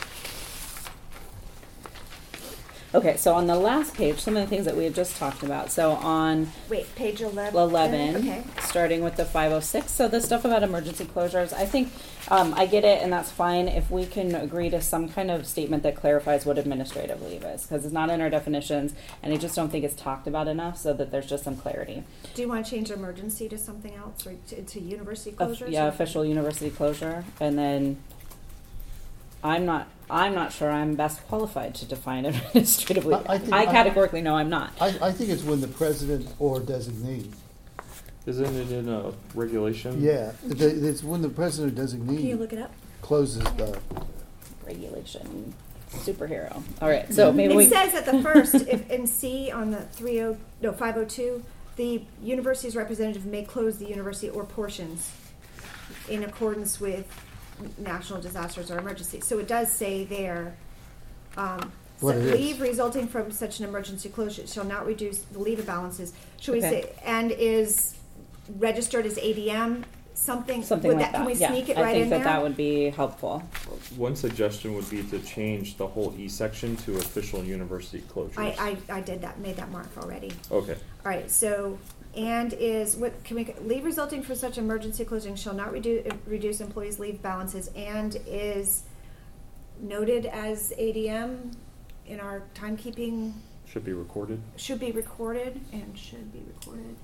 Okay, so on the last page, some of the things that we had just talked about. So on Wait, page 11. 11, Okay. starting with the 506. So the stuff about emergency closures, I think I get it, and that's fine if we can agree to some kind of statement that clarifies what administrative leave is, because it's not in our definitions, and I just don't think it's talked about enough so that there's just some clarity. Do you want to change emergency to something else, or to university closures? Yeah, or- official university closure, and then I'm not sure I'm best qualified to define administrative leave. I think- I categorically know I'm not. I think it's when the president or designee. Isn't it in a regulation? Yeah, it's when the president or Can you designee look it up? closes the. Regulation superhero. All right, so maybe we It says at the first, if in C on the 502, the university's representative may close the university or portions in accordance with national disasters or emergencies. So it does say there, What it is. leave resulting from such an emergency closure shall not reduce the leave balances. Should we Okay. say, and is registered as ADM, something something would like that. Can we Yeah, sneak it I right think in that there? that would be helpful. One suggestion would be to change the whole E section to official university closures. I did that, made that mark already. Okay. All right, so, and is, what, can we, leave resulting from such emergency closing shall not reduce employees' leave balances, and is noted as ADM in our timekeeping, Should be recorded. should be recorded, and should be recorded.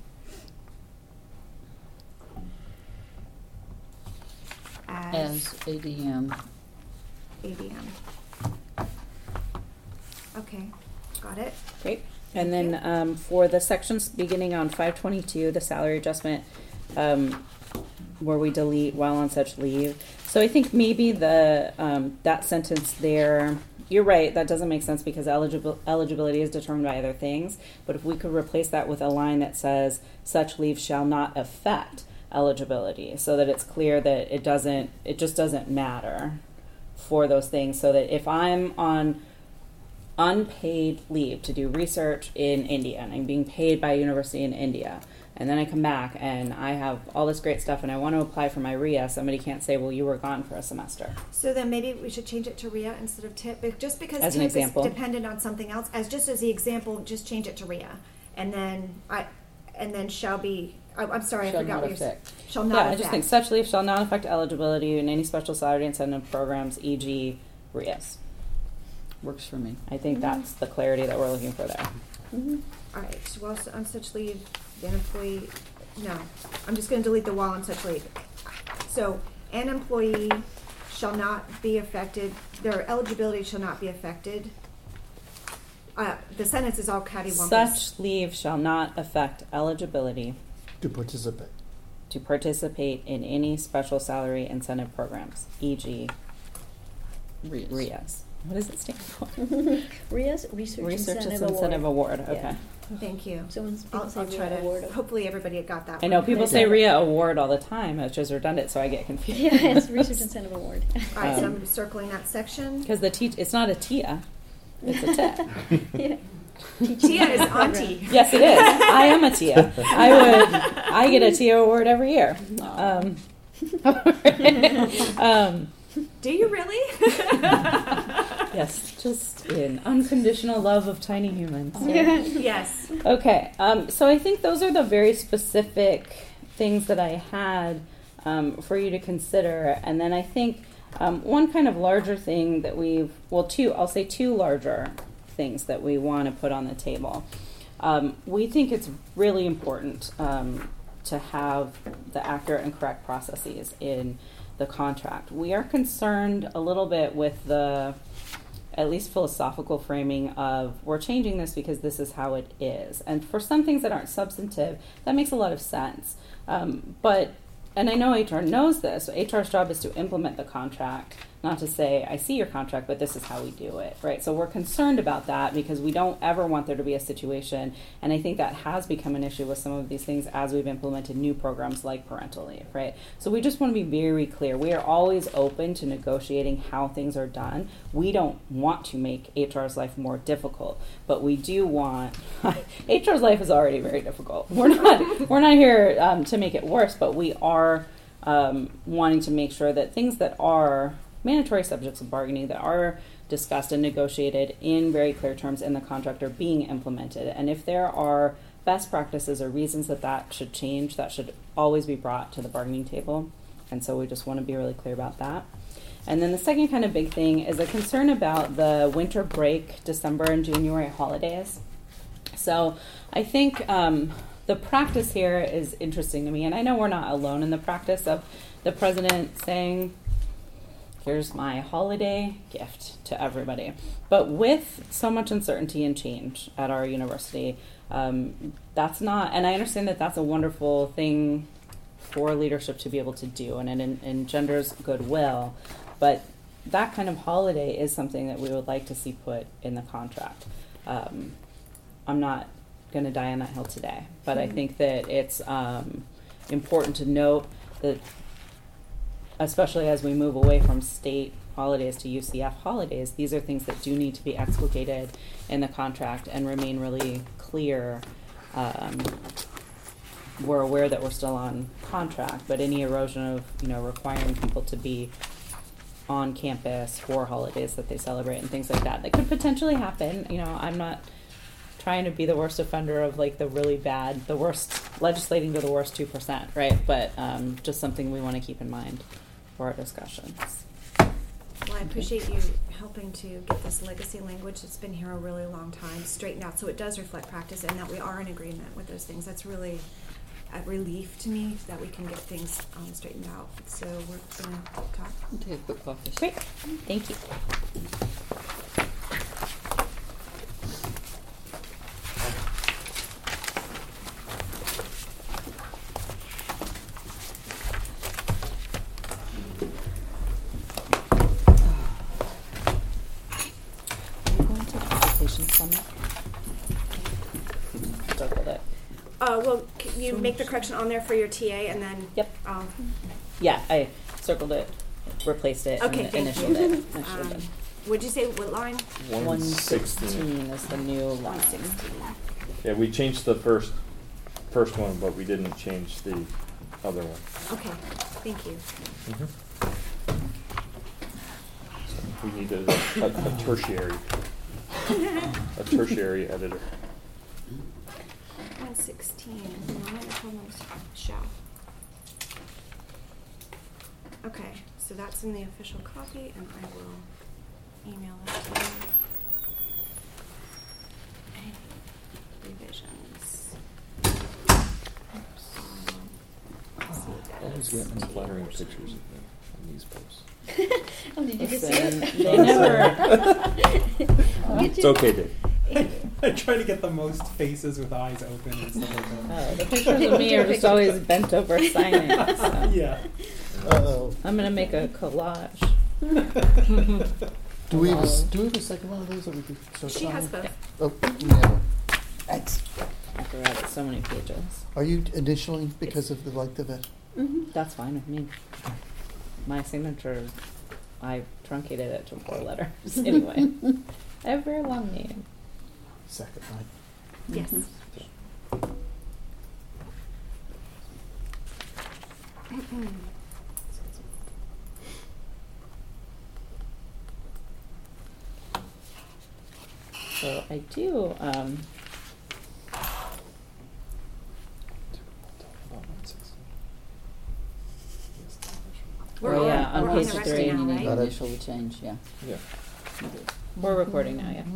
as ADM. ADM. Okay, got it. Great. And then for the sections beginning on 522, the salary adjustment, where we delete while on such leave. So I think maybe the that sentence there, you're right, that doesn't make sense because eligibility is determined by other things. But if we could replace that with a line that says such leave shall not affect eligibility, so that it's clear that it just doesn't matter for those things. So that if I'm on unpaid leave to do research in India and I'm being paid by a university in India, and then I come back and I have all this great stuff and I want to apply for my RIA, somebody can't say, well, you were gone for a semester. So then maybe we should change it to RIA instead of TIP, just because As an TIP example. is dependent on something else. Just as the example, just change it to RIA, and then shall be. I'm sorry, I Shall forgot not what you're saying. affect. Shall not Yeah, affect. I just think such leave shall not affect eligibility in any special salary incentive programs, e.g. RIAs. Works for me. I think that's the clarity that we're looking for there. All right. So while on such leave, the employee. No, I'm just going to delete the while on such leave. So an employee shall not be affected. Their eligibility shall not be affected. The sentence is all cattywampus. Such leave shall not affect eligibility To participate. to participate in any special salary incentive programs, e.g. Reas. RIAs. What does it stand for? RIA's Research Incentive Incentive Award. Award. Okay. Yeah. Thank you. So when people I'll say try RIA to. award, Hopefully, everybody got that. I know one. people say RIA award all the time, which is redundant, so I get confused. yeah, it's Research Incentive Award. All right, so I'm circling that section. Because it's not a TIA, it's a TIP. yeah. Tia is auntie. Yes, it is. I am a TIA. I get a TIA award every year. Do you really? Yes, just in unconditional love of tiny humans. Yes. Okay, so I think those are the very specific things that I had for you to consider. And then I think one kind of larger thing that two larger things that we want to put on the table. We think it's really important to have the accurate and correct processes in the contract. We are concerned a little bit with the at least philosophical framing of we're changing this because this is how it is. And for some things that aren't substantive, that makes a lot of sense. And I know HR knows this. So HR's job is to implement the contract, not to say, I see your contract, but this is how we do it, right? So we're concerned about that because we don't ever want there to be a situation, and I think that has become an issue with some of these things as we've implemented new programs like parental leave, right? So we just want to be very clear. We are always open to negotiating how things are done. We don't want to make HR's life more difficult, but we do want, HR's life is already very difficult. We're not here to make it worse, but we are wanting to make sure that things that are mandatory subjects of bargaining that are discussed and negotiated in very clear terms in the contract are being implemented. And if there are best practices or reasons that should change, that should always be brought to the bargaining table. And so we just want to be really clear about that. And then the second kind of big thing is a concern about the winter break, December and January holidays. So I think the practice here is interesting to me, and I know we're not alone in the practice of the president saying, here's my holiday gift to everybody. But with so much uncertainty and change at our university, that's not, and I understand that that's a wonderful thing for leadership to be able to do, and it engenders goodwill, but that kind of holiday is something that we would like to see put in the contract. I'm not going to die on that hill today, but I think that it's important to note that especially as we move away from state holidays to UCF holidays, these are things that do need to be explicated in the contract and remain really clear. We're aware that we're still on contract, but any erosion of, requiring people to be on campus for holidays that they celebrate and things like that could potentially happen. I'm not trying to be the worst offender of like the really bad, the worst, legislating to the worst 2%, right? But just something we want to keep in mind for our discussions. Well, I appreciate you helping to get this legacy language that's been here a really long time straightened out so it does reflect practice and that we are in agreement with those things. That's really a relief to me that we can get things straightened out. So we're going to talk. Take a quick coffee. Great. Thank you. questions from it? Circled it. Well, can you make the correction on there for your TA and then? Yep. I'll- Yeah, I circled it, replaced it, Okay, and thank initialed you. it. I should've done. Would you say what line? 116 is the new line. 116. Yeah, we changed the first one, but we didn't change the other one. Okay, thank you. So we needed a tertiary editor. 116. Shall. Okay, so that's in the official copy, and I will email it to you. Any revisions? Always get unflattering pictures of them on these posts. Oh, did you just see Listen, it? they never. It's okay, Dave. I try to get the most faces with eyes open and stuff like that. The pictures of me are just always bent over signing. So. Yeah. Uh-oh. I'm gonna make a collage. Do we have a second one of those that we could start She has signing? both. Oh, yeah. Thanks. After I added so many pages. Are you initialing because of the length of it? That's fine with me. My signature, I truncated it to 4 letters anyway. I have a very long name. Second, right? Yes. So I do. We're Oh, on, yeah, on we're page the rest 3. now, You need right? to initial the change, yeah. Yeah. We're recording now, yeah.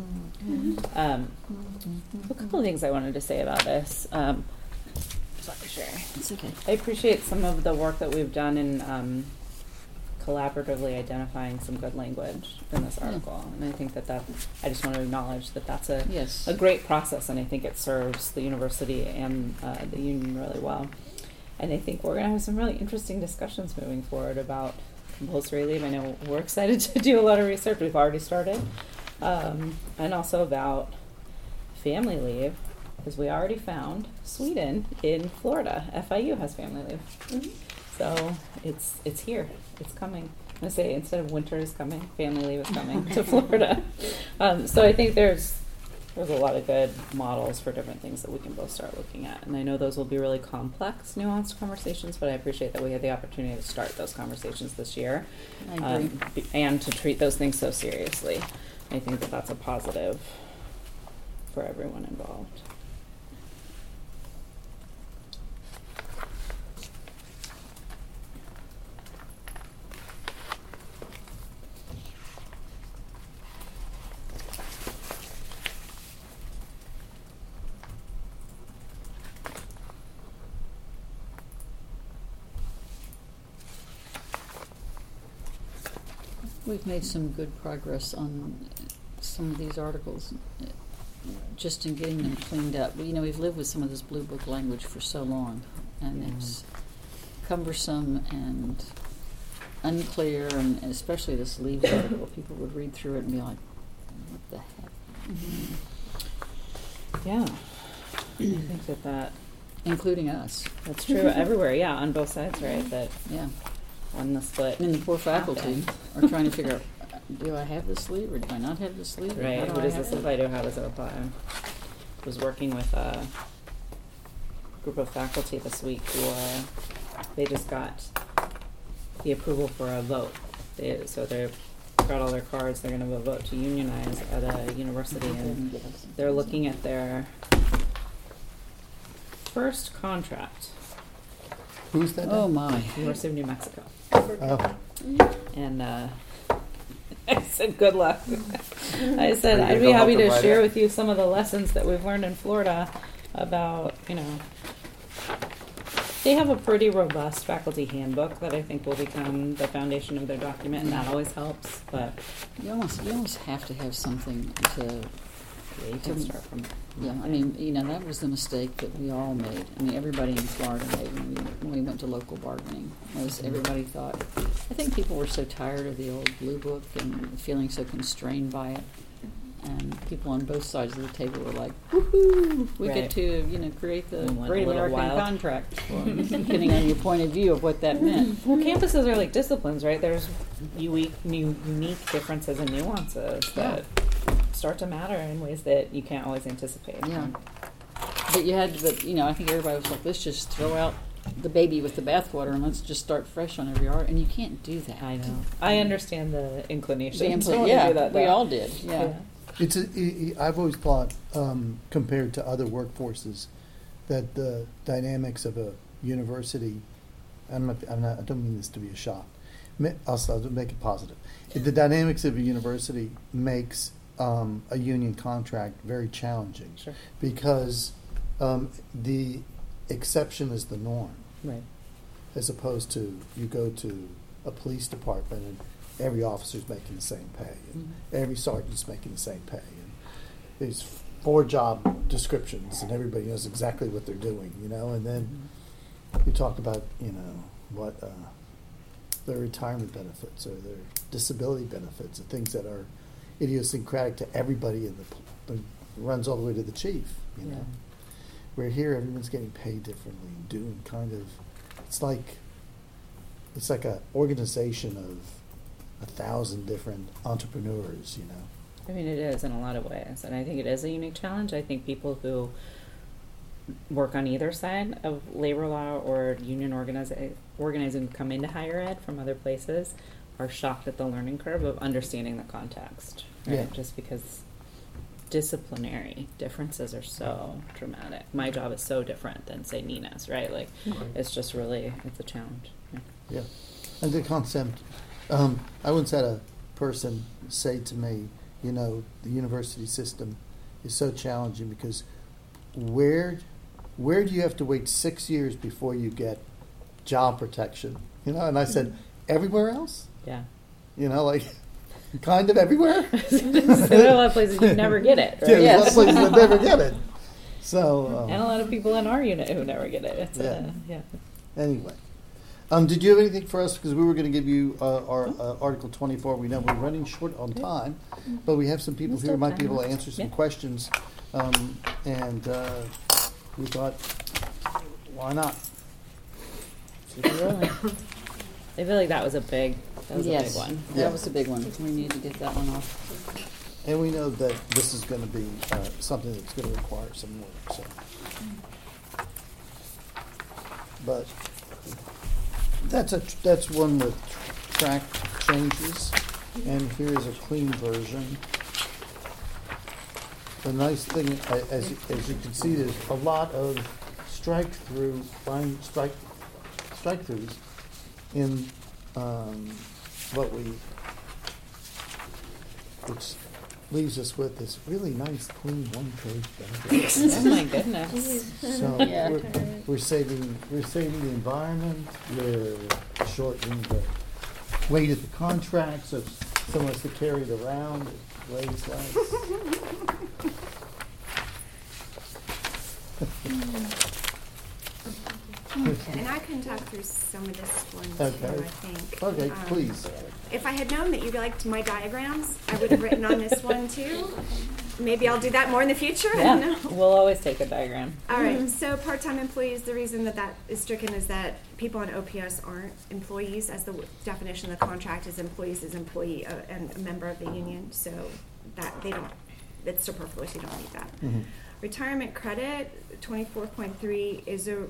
A couple of things I wanted to say about this. Sorry, Sherry. It's okay. I appreciate some of the work that we've done in collaboratively identifying some good language in this article, and I think that I just want to acknowledge that that's Yes. a great process, and I think it serves the university and the union really well. And I think we're going to have some really interesting discussions moving forward about compulsory leave. I know we're excited to do a lot of research. We've already started. And also about family leave, because we already found Sweden in Florida. FIU has family leave. So it's here. It's coming. I'm going to say instead of winter is coming, family leave is coming to Florida. So I think there's a lot of good models for different things that we can both start looking at. And I know those will be really complex, nuanced conversations, but I appreciate that we had the opportunity to start those conversations this year. I agree. And to treat those things so seriously. I think that that's a positive for everyone involved. We've made some good progress on some of these articles, just in getting them cleaned up. You know, we've lived with some of this blue book language for so long, and it's cumbersome and unclear, and especially this leaves article. People would read through it and be like, what the heck? Yeah. I think that Including us, that's true everywhere, yeah, on both sides, right? That yeah. when the split And the poor faculty happened. are trying to figure out, do I have this leave or do I not have this leave? Right, How do what I does have this it? apply to? How does it apply? I was working with a group of faculty this week who they just got the approval for a vote. So they've got all their cards, they're going to vote to unionize at a university, and they're looking at their first contract, Who's that? Oh, now? my. University of New Mexico. Oh. And I said, good luck. I said, Are you I'd be gonna happy help to them share write it? with you some of the lessons that we've learned in Florida about, they have a pretty robust faculty handbook that I think will become the foundation of their document, and that always helps, but You almost have to have something to. you can start from Yeah, I mean, that was the mistake that we all made. I mean, everybody in Florida made when we went to local bargaining. Was everybody thought? I think people were so tired of the old blue book and feeling so constrained by it, and people people on both sides of the table were like, woohoo, we Right. get to, create the And went Great a little American wild. Contract, depending on your point of view of what that meant. Well, campuses are like disciplines, right? There's unique differences and nuances that start to matter in ways that you can't always anticipate. Yeah. But I think everybody was like, let's just throw out the baby with the bathwater and let's just start fresh on every art. And you can't do that. I know. I understand the inclination. The to input, wanna yeah, do that, we though. all did. Yeah. I've always thought, compared to other workforces, that the dynamics of a university, I don't mean this to be a shot. I'll make it positive. The dynamics of a university makes a union contract very challenging. Sure. Because the exception is the norm, Right. as opposed to you go to a police department and every officer's making the same pay, and every sergeant's making the same pay, and there's 4 job descriptions, and everybody knows exactly what they're doing, and then you talk about, what their retirement benefits or their disability benefits, and things that are idiosyncratic to everybody in the runs all the way to the chief, Yeah. Where here everyone's getting paid differently, doing it's like a organization of 1,000 different entrepreneurs, I mean, it is in a lot of ways, and I think it is a unique challenge. I think people who work on either side of labor law or union organizing come into higher ed from other places are shocked at the learning curve of understanding the context, right? Yeah. Just because disciplinary differences are so dramatic. My job is so different than, say, Nina's, right? Like, it's just really, it's a challenge. Yeah. Yeah, and the concept. I once had a person say to me, the university system is so challenging because where do you have to wait 6 years before you get job protection? And I said, everywhere else. Yeah. Kind of everywhere. There are a lot of places you never get it, right? Yeah, there's a lot of places that never get it. So. And a lot of people in our unit who never get it. It's yeah. Anyway, did you have anything for us? Because we were going to give you our Article 24. We know we're running short on time, but we have some people here who might be able to answer some questions, and we thought, why not? Keep it rolling. I feel like that was a big Yes, big one. that was a big one. We need to get that one off. And we know that this is going to be something that's going to require some work. So, but that's one with track changes, and here is a clean version. The nice thing, as you can see, there's a lot of strike-throughs in which leaves us with this really nice, clean one-page benefit. Oh my goodness. So Yeah. we're saving the environment. We're shortening the weight of the contract, so if someone has to carry it around, it weighs less. And I can talk through some of this one too, Okay. I think. Okay, please. If I had known that you liked my diagrams, I would have written on this one too. Maybe I'll do that more in the future. I don't Yeah, know. we'll always take a diagram. All right, so part-time employees, the reason that is stricken is that people on OPS aren't employees, as the definition of the contract is employees is employee and a member of the union, so that it's superfluous, you don't need that. Mhm. Retirement credit, 24.3 is a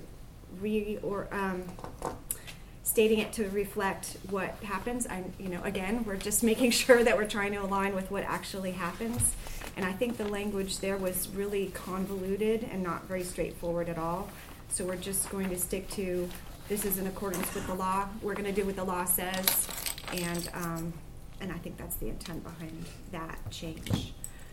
stating it to reflect what happens. Again, we're just making sure that we're trying to align with what actually happens. And I think the language there was really convoluted and not very straightforward at all. So we're just going to stick to, this is in accordance with the law. We're going to do what the law says. And I think that's the intent behind that change.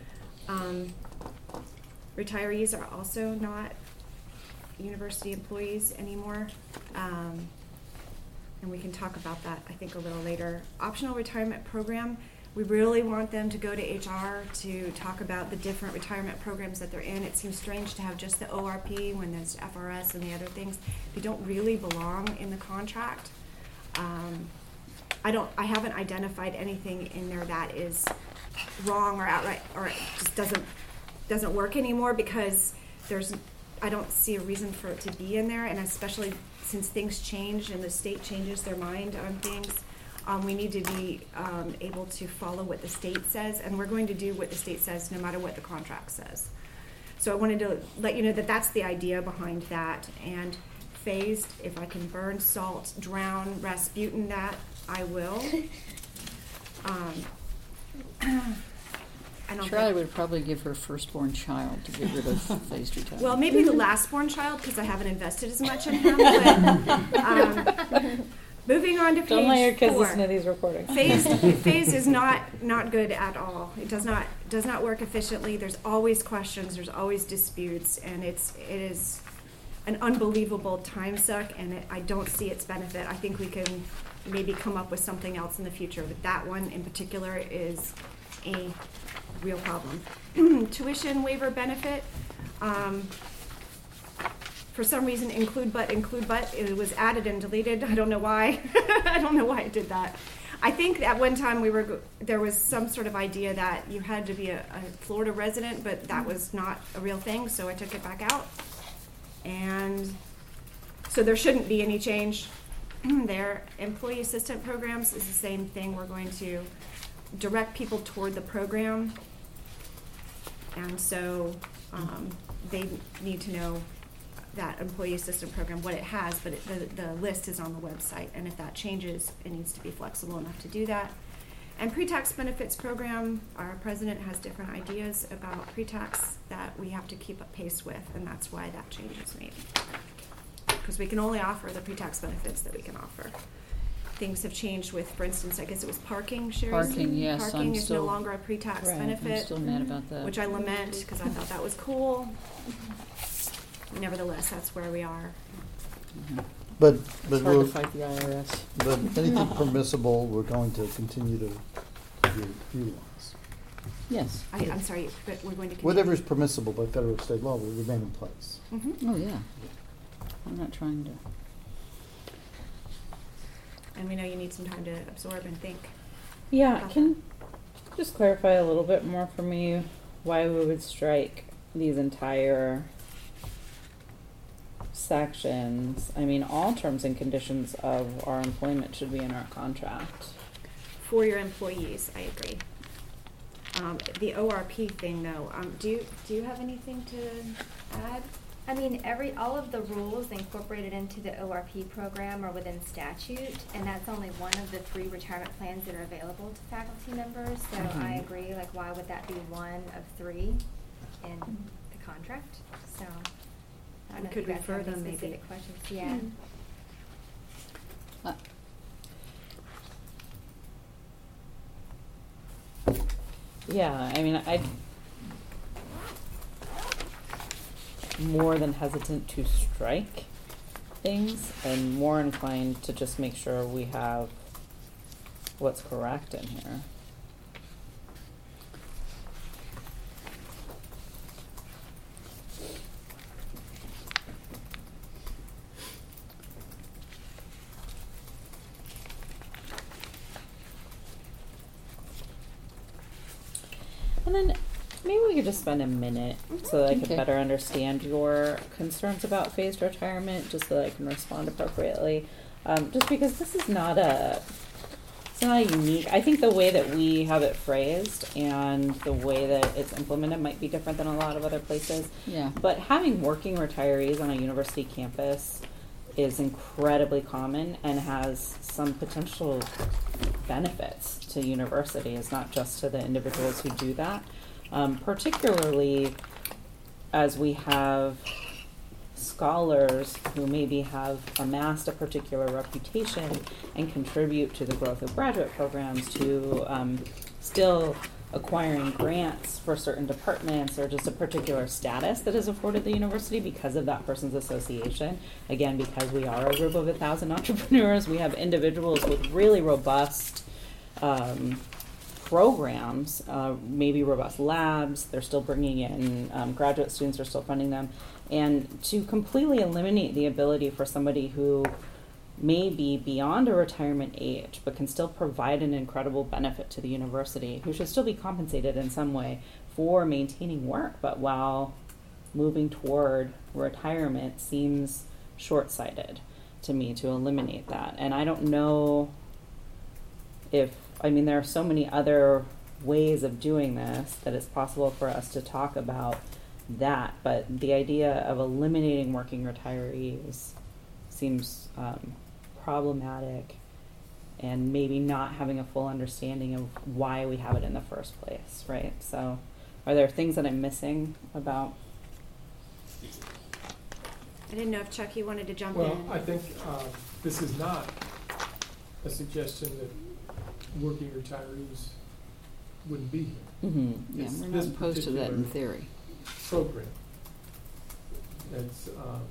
Retirees are also not university employees anymore. And we can talk about that, I think, a little later. Optional retirement program, we really want them to go to HR to talk about the different retirement programs that they're in. It seems strange to have just the ORP when there's FRS and the other things. They don't really belong in the contract. I haven't identified anything in there that is wrong or outright, or it just doesn't work anymore, because I don't see a reason for it to be in there, and especially since things change and the state changes their mind on things, we need to be able to follow what the state says, and we're going to do what the state says no matter what the contract says. So I wanted to let you know that that's the idea behind that. And phased, if I can burn, salt, drown, Rasputin that, I will. I don't Charlie think, would probably give her firstborn child to get rid of phased retirement. well, maybe the last-born child, because I haven't invested as much in him. But moving on to page 4. Don't let your kids listen to these recordings. Phased is not good at all. It does not work efficiently. There's always questions. There's always disputes, and it is an unbelievable time suck. And I don't see its benefit. I think we can maybe come up with something else in the future, but that one in particular is a real problem. Tuition waiver benefit. For some reason, include but, it was added and deleted. I don't know why. I don't know why it did that. I think at one time there was some sort of idea that you had to be a Florida resident, but that was not a real thing, so I took it back out. And so there shouldn't be any change there. Employee assistant programs is the same thing. We're going to direct people toward the program, and so they need to know that employee assistant program, what it has, but the list is on the website, and if that changes, it needs to be flexible enough to do that. And pre-tax benefits program, our president has different ideas about pre-tax that we have to keep up pace with, and that's why that change is made. Because we can only offer the pre-tax benefits that we can offer. Things have changed with, for instance, I guess it was parking, Sherry? Parking, yes. Parking is no still, longer a pre-tax right, benefit. I'm still mad about that. Which I lament, because I thought that was cool. Nevertheless, that's where we are. Mhm. But It's hard to we're, fight the IRS. but anything permissible, we're going to continue to utilize. Yes. I'm sorry, but we're going to continue. Whatever is permissible by federal or state law will remain in place. Mhm. Oh, yeah. I'm not trying to. And we know you need some time to absorb and think. Yeah, about can just clarify a little bit more for me why we would strike these entire sections. I mean, all terms and conditions of our employment should be in our contract. For your employees, I agree. The ORP thing, though, do you have anything to add? I mean, all of the rules incorporated into the ORP program are within statute, and that's only one of the 3 retirement plans that are available to faculty members. So I agree, like, why would that be one of 3 in the contract? So I don't know if Could you guys refer have any them, maybe. specific questions. Yeah. Yeah, I mean, I'd more than hesitant to strike things and more inclined to just make sure we have what's correct in here. And then maybe we could just spend a minute so that I can Okay. better understand your concerns about phased retirement, just so that I can respond appropriately. Just because this is not it's not unique. I think the way that we have it phrased and the way that it's implemented might be different than a lot of other places. Yeah. But having working retirees on a university campus is incredibly common and has some potential benefits to universities, not just to the individuals who do that. Particularly as we have scholars who maybe have amassed a particular reputation and contribute to the growth of graduate programs, to still acquiring grants for certain departments or just a particular status that is afforded the university because of that person's association. Again, because we are a group of 1,000 entrepreneurs, we have individuals with really robust programs, maybe robust labs. They're still bringing in graduate students, are still funding them. And to completely eliminate the ability for somebody who may be beyond a retirement age, but can still provide an incredible benefit to the university, who should still be compensated in some way for maintaining work, but while moving toward retirement seems short-sighted to me to eliminate that. And I don't know if, I mean, there are so many other ways of doing this that it's possible for us to talk about that, but the idea of eliminating working retirees seems problematic, and maybe not having a full understanding of why we have it in the first place, right? So are there things that I'm missing about? I didn't know if Chuck, you wanted to jump Well, in. I think this is not a suggestion that working retirees wouldn't be here. Mm-hmm. Yeah, It's we're not this opposed to that in particular theory. program. It's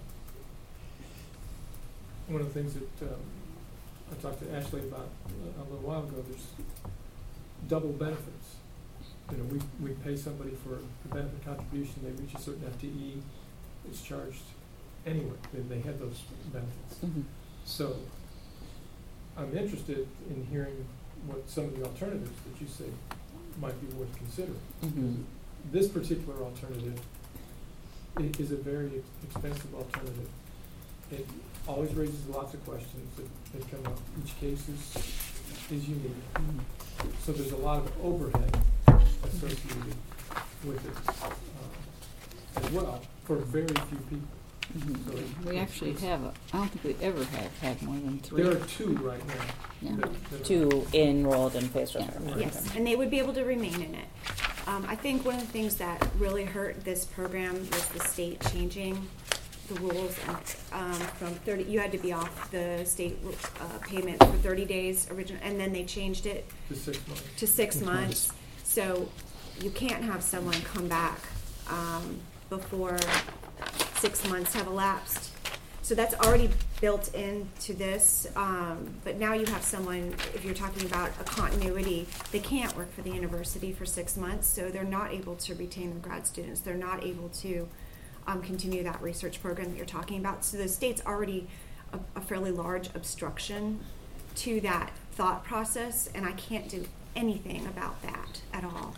one of the things that I talked to Ashley about a little while ago. There's double benefits. You know, we pay somebody for the benefit contribution. They reach a certain FTE, it's charged anyway. They had those benefits. Mm-hmm. So I'm interested in hearing what some of the alternatives that you say might be worth considering. Mm-hmm. This particular alternative is a very expensive alternative. It always raises lots of questions that come up. Each case is unique. Mm-hmm. So there's a lot of overhead associated with it as well for very few people. Mhm. So We actually I don't think we ever have had more than 3. there are 2 right now. Yeah. that are- Two enrolled in phased Yeah. retirement. Yes, and they would be able to remain in it. I think one of the things that really hurt this program was the state changing the rules from 30. You had to be off the state payment for 30 days original, and then they changed it To 6 months. to 6 months. So you can't have someone come back before 6 months have elapsed. So that's already built into this, but now you have someone, if you're talking about a continuity, they can't work for the university for 6 months, so they're not able to retain their grad students. They're not able to continue that research program that you're talking about. So the state's already a fairly large obstruction to that thought process, and I can't do anything about that at all.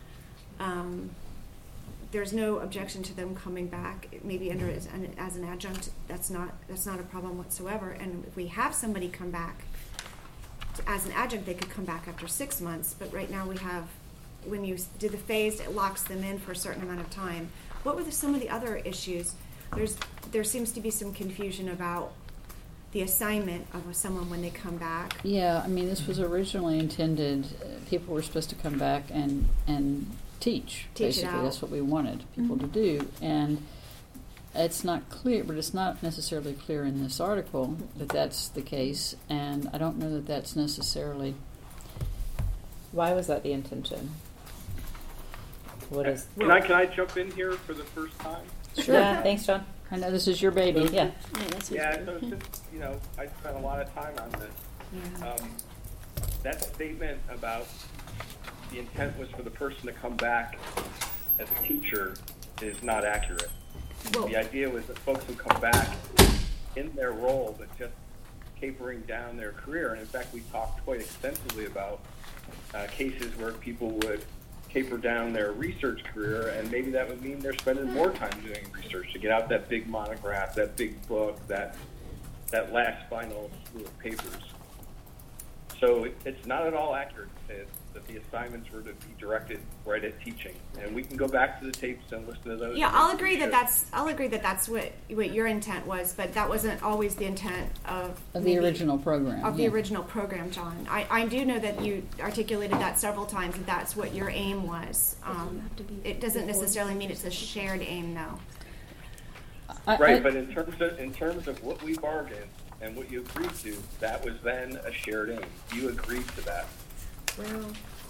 There's no objection to them coming back, maybe under as an adjunct. That's not a problem whatsoever. And if we have somebody come back as an adjunct, they could come back after 6 months. But right now we have, when you do the phased, it locks them in for a certain amount of time. What were some of the other issues? There seems to be some confusion about the assignment of someone when they come back. Yeah, I mean, this was originally intended, people were supposed to come back and teach. Teach it Basically, out. that's what we wanted people to do. And it's not clear, but it's not necessarily clear in this article that that's the case. And I don't know that that's necessarily. Why was that the intention? What is? Can I jump in here for the first time? Sure. Yeah, thanks, John. I know this is your baby. Yeah. Yeah, so since, I spent a lot of time on this. Yeah. That statement about the intent was for the person to come back as a teacher is not accurate. Well, The idea was that folks would come back in their role, but just tapering down their career. And in fact, we talked quite extensively about cases where people would taper down their research career, and maybe that would mean they're spending more time doing research to get out that big monograph, that big book, that last final slew of papers. So it's not at all accurate to say that the assignments were to be directed right at teaching. And we can go back to the tapes and listen to those. yeah, I'll agree that that's what your intent was, but that wasn't always the intent of Of the maybe- original program. of the yeah. original program, John. I do know that you articulated that several times, and that's what your aim was. It doesn't necessarily mean it's a shared aim, though. Right, but in terms of what we bargained and what you agreed to, that was then a shared aim. You agreed to that. Well,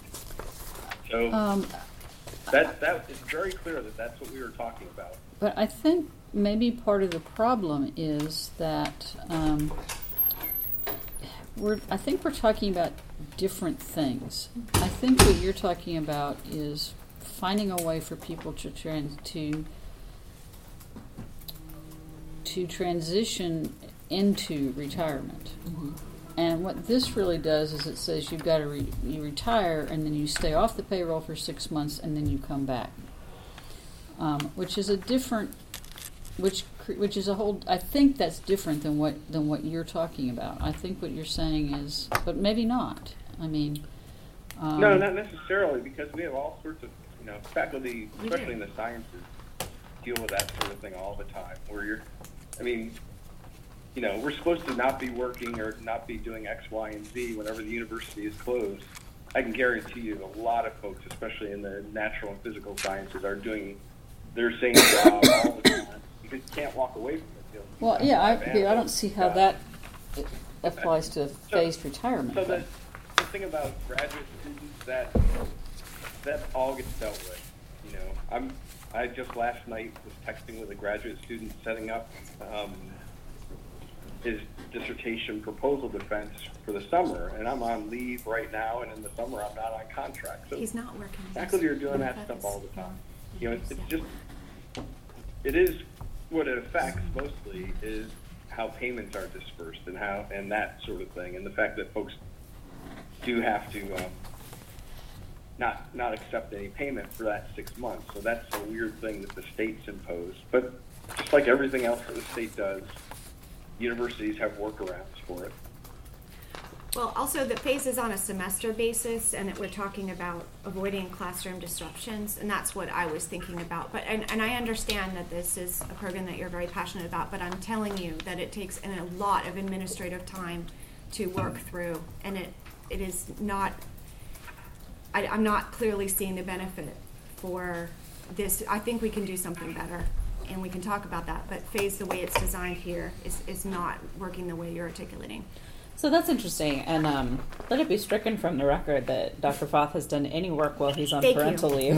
So that is very clear that that's what we were talking about. But I think maybe part of the problem is that I think we're talking about different things. I think what you're talking about is finding a way for people to transition into retirement. And what this really does is it says you've got to you retire and then you stay off the payroll for 6 months and then you come back, which is a different, which is a whole. I think that's different than what you're talking about. I think what you're saying is, but maybe not. I mean, no, not necessarily, because we have all sorts of faculty, especially in the sciences, deal with that sort of thing all the time. Where we're supposed to not be working or not be doing X, Y, and Z whenever the university is closed. I can guarantee you a lot of folks, especially in the natural and physical sciences, are doing their same job all the time because you can't walk away from it. Well, yeah, I don't see how that applies to phased retirement. So the thing about graduate students, that all gets dealt with. I just last night was texting with a graduate student setting up his dissertation proposal defense for the summer, and I'm on leave right now, and in the summer I'm not on contract. So he's not working. Faculty are doing that stuff all the time. It is what it affects mostly is how payments are dispersed and that sort of thing, and the fact that folks do have to not accept any payment for that 6 months. So that's a weird thing that the state's imposed. But just like everything else that the state does, universities have workarounds for it. Well, also the phase is on a semester basis, and that we're talking about avoiding classroom disruptions, and that's what I was thinking about. But and I understand that this is a program that you're very passionate about, but I'm telling you that it takes a lot of administrative time to work through, and it is not. I'm not clearly seeing the benefit for this. I think we can do something better, and we can talk about that. But phase, the way it's designed here, is not working the way you're articulating. So that's interesting, and let it be stricken from the record that Dr. Foth has done any work while he's on parental leave.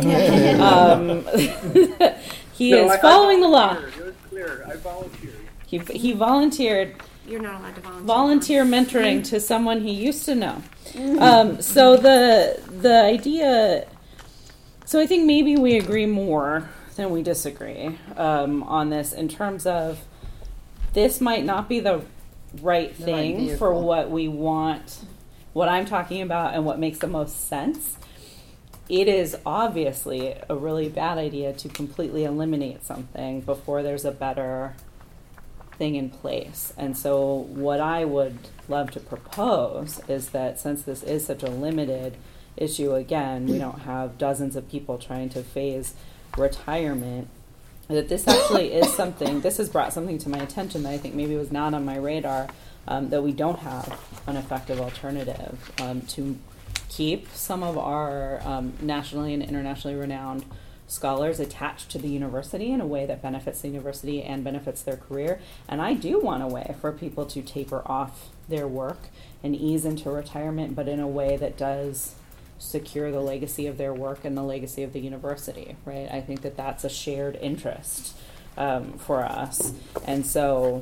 He is following the law. It was clear. I volunteered. He volunteered. You're not allowed to volunteer. Volunteer mentoring to someone he used to know. So the idea. So I think maybe we agree more than we disagree on this in terms of this might not be the right thing for what we want, what I'm talking about, and what makes the most sense. It is obviously a really bad idea to completely eliminate something before there's a better thing in place. And so what I would love to propose is that since this is such a limited issue, again, we don't have dozens of people trying to phase retirement, that this actually is something, this has brought something to my attention that I think maybe was not on my radar, that we don't have an effective alternative to keep some of our nationally and internationally renowned scholars attached to the university in a way that benefits the university and benefits their career. And I do want a way for people to taper off their work and ease into retirement, but in a way that does secure the legacy of their work and the legacy of the university, right? I think that that's a shared interest for us. And so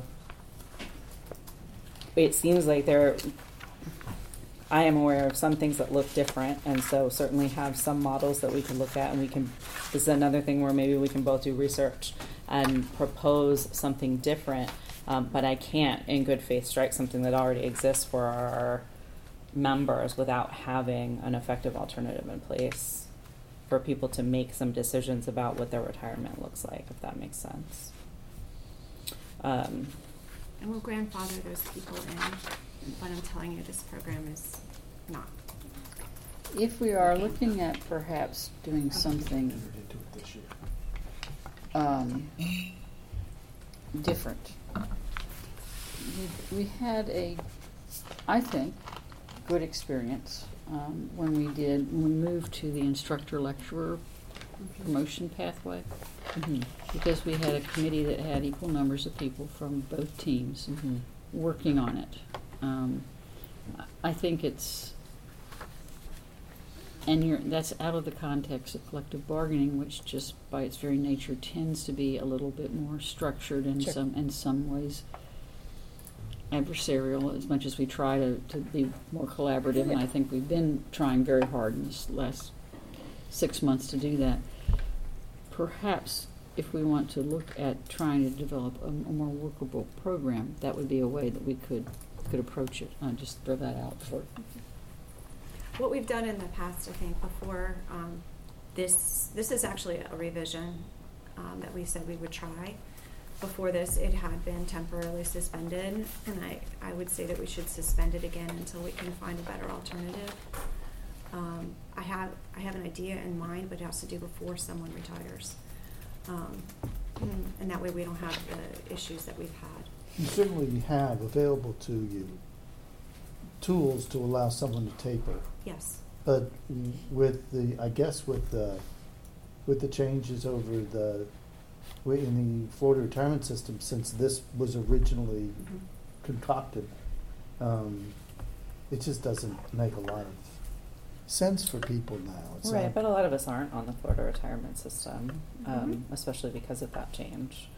it seems like I am aware of some things that look different, and so certainly have some models that we can look at, and this is another thing where maybe we can both do research and propose something different, but I can't in good faith strike something that already exists for our members without having an effective alternative in place for people to make some decisions about what their retirement looks like, if that makes sense. And we'll grandfather those people in, but I'm telling you, this program is not. If we are looking at perhaps doing something different, we had I think, good experience when we moved to the instructor-lecturer promotion pathway, because we had a committee that had equal numbers of people from both teams working on it. I think that's out of the context of collective bargaining, which just by its very nature tends to be a little bit more structured and in some ways adversarial, as much as we try to be more collaborative, and I think we've been trying very hard in this last 6 months to do that. Perhaps if we want to look at trying to develop a more workable program, that would be a way that we could approach it. Just throw that out for. What we've done in the past, I think, before this is actually a revision that we said we would try. Before this, it had been temporarily suspended, and I would say that we should suspend it again until we can find a better alternative. I have an idea in mind, but it has to do before someone retires, and that way we don't have the issues that we've had. You certainly have available to you tools to allow someone to taper. Yes. But with the changes over in the Florida retirement system, since this was originally concocted, it just doesn't make a lot of sense for people now. It's Right, like, but a lot of us aren't on the Florida retirement system, especially because of that change.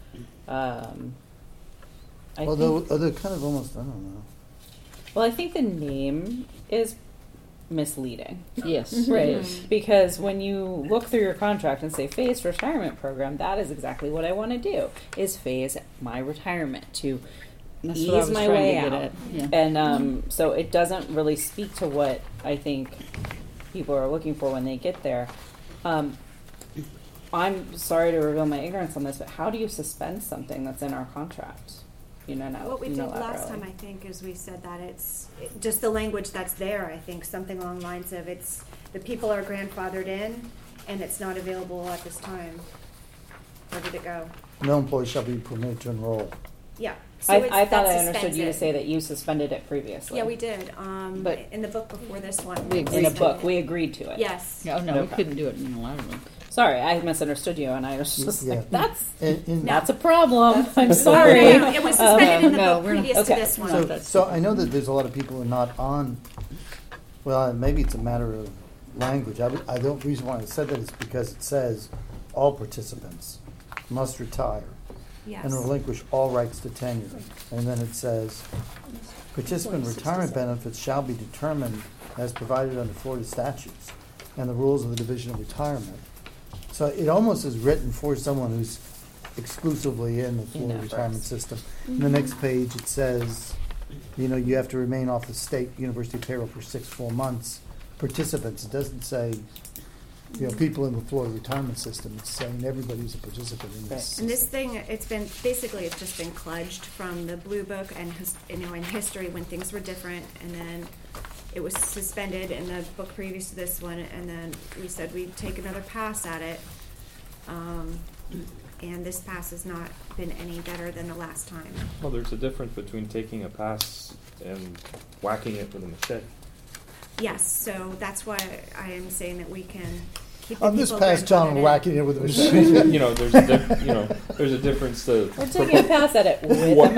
although they're kind of almost, I don't know. Well, I think the name is misleading. Yes. Right. Because when you look through your contract and say phased retirement program, that is exactly what I want to do, is phase my retirement to That's what I ease was my trying way to get out. at. Yeah. And so it doesn't really speak to what I think people are looking for when they get there. I'm sorry to reveal my ignorance on this, but how do you suspend something that's in our contract? What we did last time, I think, is we said that it's just the language that's there. I think something along the lines of the people are grandfathered in, and it's not available at this time. Where did it go? No employee shall be permitted to enroll. Yeah. So I thought that I understood you to suspends say it. that you suspended it previously. Yeah, we did. But in the book before this one, We in a book, we agreed to it. Yes. Oh, no, we Okay. couldn't do it unilaterally. Sorry, I misunderstood you, and I was just Yeah. like, "That's And that's a problem." I'm sorry. No, it was suspended in the no, book we're not- previous okay. to this one. So I know that there's a lot of people who are not on, well, maybe it's a matter of language. The reason why I said that is because it says all participants must retire Yes. and relinquish all rights to tenure. And then it says, participant retirement benefits shall be determined as provided under Florida statutes and the rules of the Division of Retirement. So it almost is written for someone who's exclusively in the Florida No, retirement first. system. In the next page, it says, you have to remain off the state university payroll for 6 full months. Participants, it doesn't say, people in the Florida retirement system. It's saying everybody who's a participant in this. And this thing, it's just been kludged from the Blue Book and in history when things were different, and then it was suspended in the book previous to this one, and then we said we'd take another pass at it. And this pass has not been any better than the last time. Well, there's a difference between taking a pass and whacking it with a machete. Yes, so that's why I am saying that we can keep the On this people pass, John, grandfathered we're in. whacking it with a machete. There's a difference to. We're taking a pass at it with What?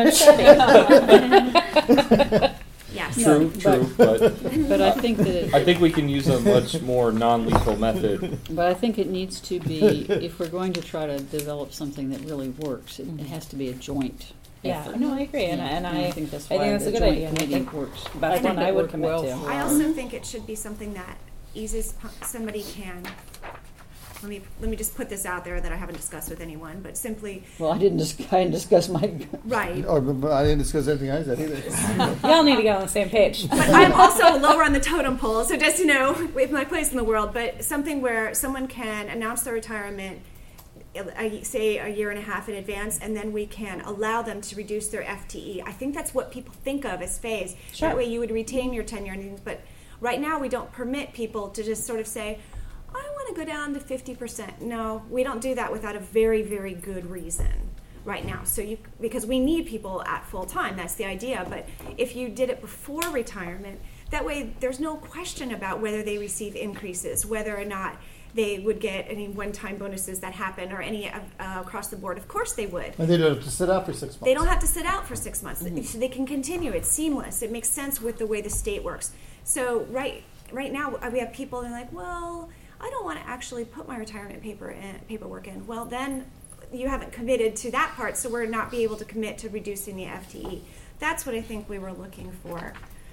a machete. Yes. True, but But I think that I think we can use a much more non-lethal method. But I think it needs to be, if we're going to try to develop something that really works, it has to be a joint Yeah, effort. no, I agree, and I think that's I why think that's the a good joint idea, and I committee think works. that's one I would commit well to. for I also think it should be something that eases somebody can. Let me just put this out there that I haven't discussed with anyone, but simply Well, I didn't discuss my. right. But I didn't discuss anything I said either. Y'all need to get on the same page. But I'm also lower on the totem pole, so just with my place in the world. But something where someone can announce their retirement, say a year and a half in advance, and then we can allow them to reduce their FTE. I think that's what people think of as phase. Sure. That way you would retain your tenure and things. But right now we don't permit people to just sort of say, I want to go down to 50%. No, we don't do that without a very, very good reason right now. Because we need people at full time. That's the idea. But if you did it before retirement, that way there's no question about whether they receive increases, whether or not they would get any one-time bonuses that happen or any across the board. Of course they would. And they don't have to sit out for 6 months. They don't have to sit out for 6 months. So they can continue. It's seamless. It makes sense with the way the state works. So right now we have people that are like, well, I don't want to actually put my retirement paperwork in. Well, then you haven't committed to that part, so we're not be able to commit to reducing the FTE. That's what I think we were looking for.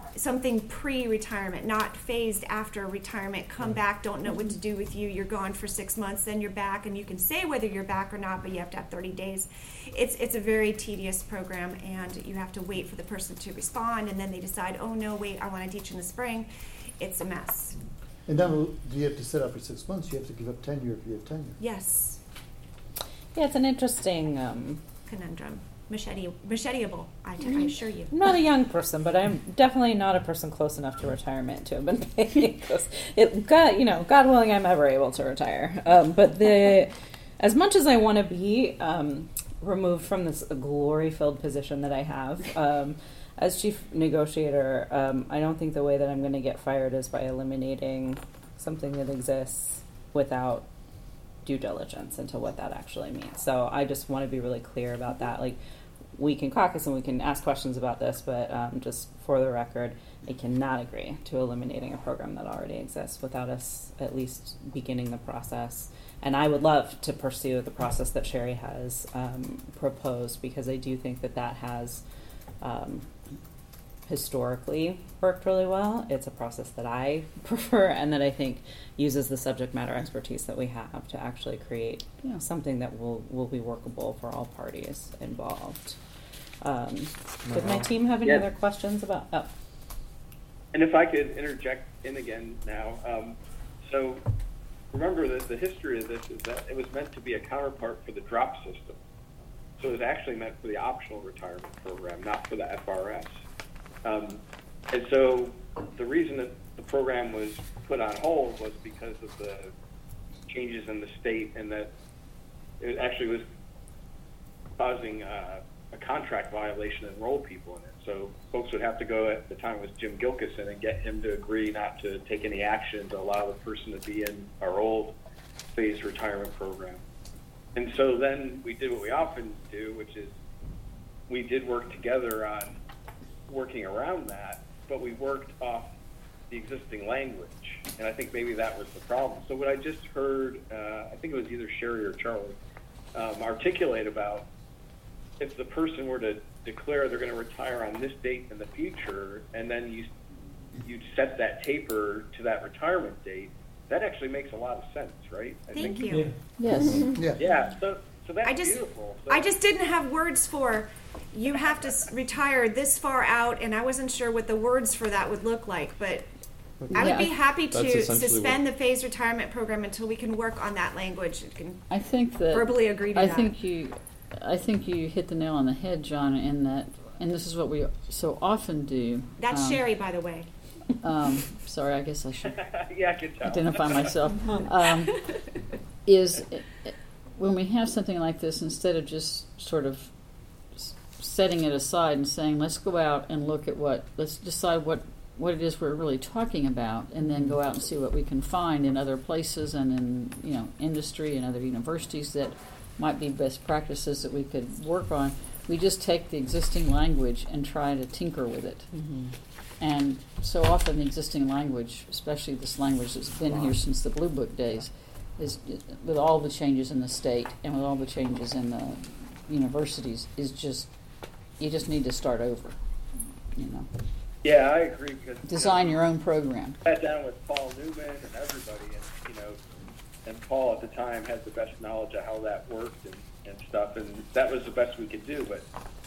something pre-retirement, not phased after retirement. Come back, don't know what to do with you. You're gone for 6 months, then you're back, and you can say whether you're back or not, but you have to have 30 days. It's a very tedious program, and you have to wait for the person to respond, and then they decide, oh no, wait, I want to teach in the spring. It's a mess. And then do you have to sit up for 6 months? You have to give up tenure if you have tenure. Yes, Yeah, it's an interesting. conundrum. Macheteable, I assure you. I'm not a young person, but I'm definitely not a person close enough to retirement to have been paying. God willing, I'm ever able to retire. But as much as I want to be removed from this glory-filled position that I have as chief negotiator, I don't think the way that I'm going to get fired is by eliminating something that exists without due diligence into what that actually means. So I just want to be really clear about that. Like, we can caucus and we can ask questions about this, but just for the record, I cannot agree to eliminating a program that already exists without us at least beginning the process. And I would love to pursue the process that Sherry has proposed, because I do think that that has historically worked really well. It's a process that I prefer and that I think uses the subject matter expertise that we have to actually create something that will be workable for all parties involved. Did my team have any other questions about? Oh. And if I could interject in again now. So remember that the history of this is that it was meant to be a counterpart for the drop system. So it was actually meant for the optional retirement program, not for the FRS. And so the reason that the program was put on hold was because of the changes in the state, and that it actually was causing a contract violation and enroll people in it. So folks would have to go, at the time it was Jim Gilkison, and get him to agree not to take any action to allow the person to be in our old phased retirement program. And so then we did what we often do, which is we did work together on working around that, but we worked off the existing language, and I think maybe that was the problem. So what I just heard, I think it was either Sherry or Charlie, articulate about if the person were to declare they're going to retire on this date in the future, and then you set that taper to that retirement date, that actually makes a lot of sense, right? Thank you. Yes. Yeah. So that's beautiful. So I just didn't have words for, you have to retire this far out, and I wasn't sure what the words for that would look like, but I would be happy to suspend the phased retirement program until we can work on that language. I think that verbally agree to that. I think you hit the nail on the head, John, in that, and this is what we so often do. That's Sherry, by the way. Sorry, I guess I should yeah, I can tell. identify myself. Is when we have something like this, instead of just sort of setting it aside and saying, let's go out and look at let's decide what it is we're really talking about, and then go out and see what we can find in other places and in industry and other universities that might be best practices that we could work on. We just take the existing language and try to tinker with it. Mm-hmm. And so often the existing language, especially this language that's been here since the Blue Book days, is, with all the changes in the state and with all the changes in the universities, is just, you just need to start over, Yeah, I agree. Because design your own program. I sat down with Paul Newman and everybody, and Paul at the time had the best knowledge of how that worked and stuff, and that was the best we could do. But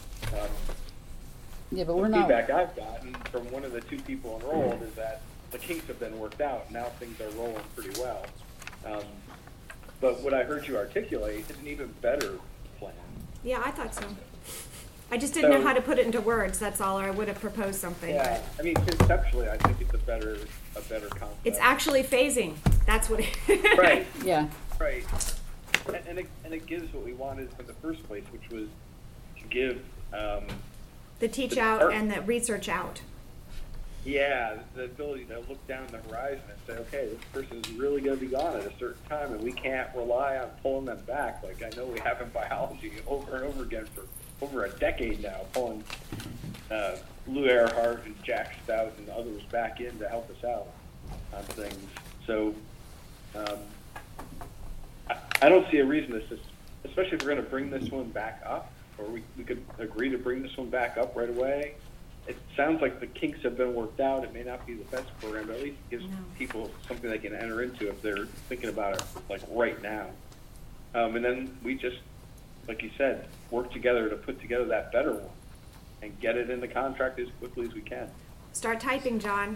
but the we're not. Feedback I've gotten from one of the two people enrolled is that the kinks have been worked out. Now things are rolling pretty well. But what I heard you articulate is an even better plan. Yeah, I thought so. I just didn't know how to put it into words. That's all. Or I would have proposed something. Yeah, I mean, conceptually, I think it's a better concept. It's actually phasing. That's what it. Right. Yeah. Right. And it gives what we wanted in the first place, which was to give the teach out and the research out. Yeah, the ability to look down the horizon and say, okay, this person is really going to be gone at a certain time, and we can't rely on pulling them back. Like I know we have in biology over and over again for over a decade now, pulling Lou Earhart and Jack Stout and others back in to help us out on things. So I don't see a reason this is, especially if we're going to bring this one back up, or we could agree to bring this one back up right away. it sounds like the kinks have been worked out. It may not be the best program, but at least it gives No. people something they can enter into if they're thinking about it like right now. And then we just, like you said, work together to put together that better one and get it in the contract as quickly as we can. Start typing, John.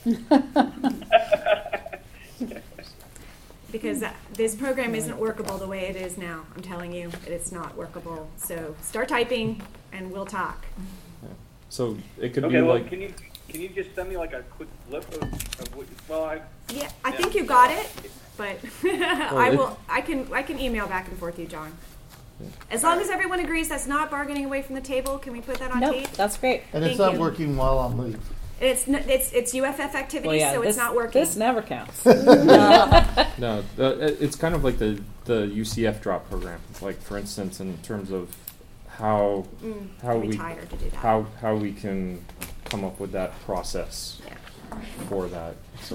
Because this program isn't workable the way it is now. I'm telling you, it's not workable. So start typing, and we'll talk. So it could Okay, be well, like, can you just send me like a quick blip of what? Well, Yeah, I think you got it, but Well, I can email back and forth you, John. As long as everyone agrees that's not bargaining away from the table, can we put that on Nope, tape? that's great. And it's Thank not you. working while I'm leave. It's UFF activities, so it's not working. This never counts. no, it's kind of like the UCF drop program. Like, for instance, in terms of how I'm we retired to do that. how we can come up with that process for that. So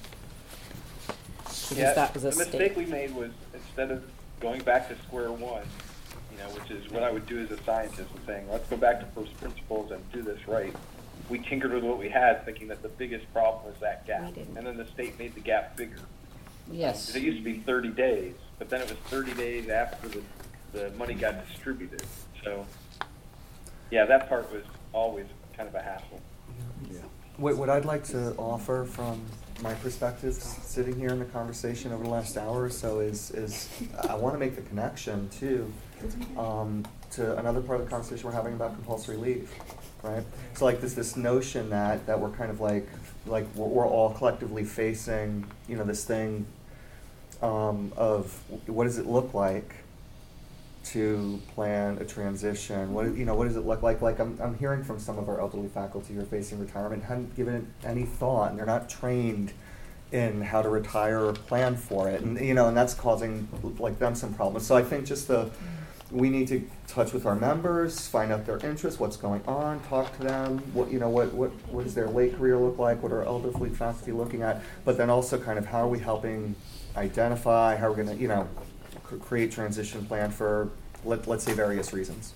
Because that was a the state. mistake we made was instead of going back to square one, which is what I would do as a scientist, and saying, let's go back to first principles and do this right. We tinkered with what we had, thinking that the biggest problem was that gap. We didn't. And then the state made the gap bigger. Yes. It used to be 30 days, but then it was 30 days after the money got distributed. So, yeah, that part was always kind of a hassle. What I'd like to offer from my perspective, sitting here in the conversation over the last hour or so, is I want to make the connection to another part of the conversation we're having about compulsory leave, right? So like this notion that we're kind of like we're all collectively facing, this thing of what does it look like to plan a transition? What does it look like? Like I'm hearing from some of our elderly faculty who are facing retirement, hadn't given it any thought, and they're not trained in how to retire or plan for it, and and that's causing like them some problems. So I think we need to touch with our members, find out their interests, what's going on, talk to them. What does their late career look like? What are elderly faculty looking at? But then also kind of how are we helping identify? How we're going to create transition plan for let's say various reasons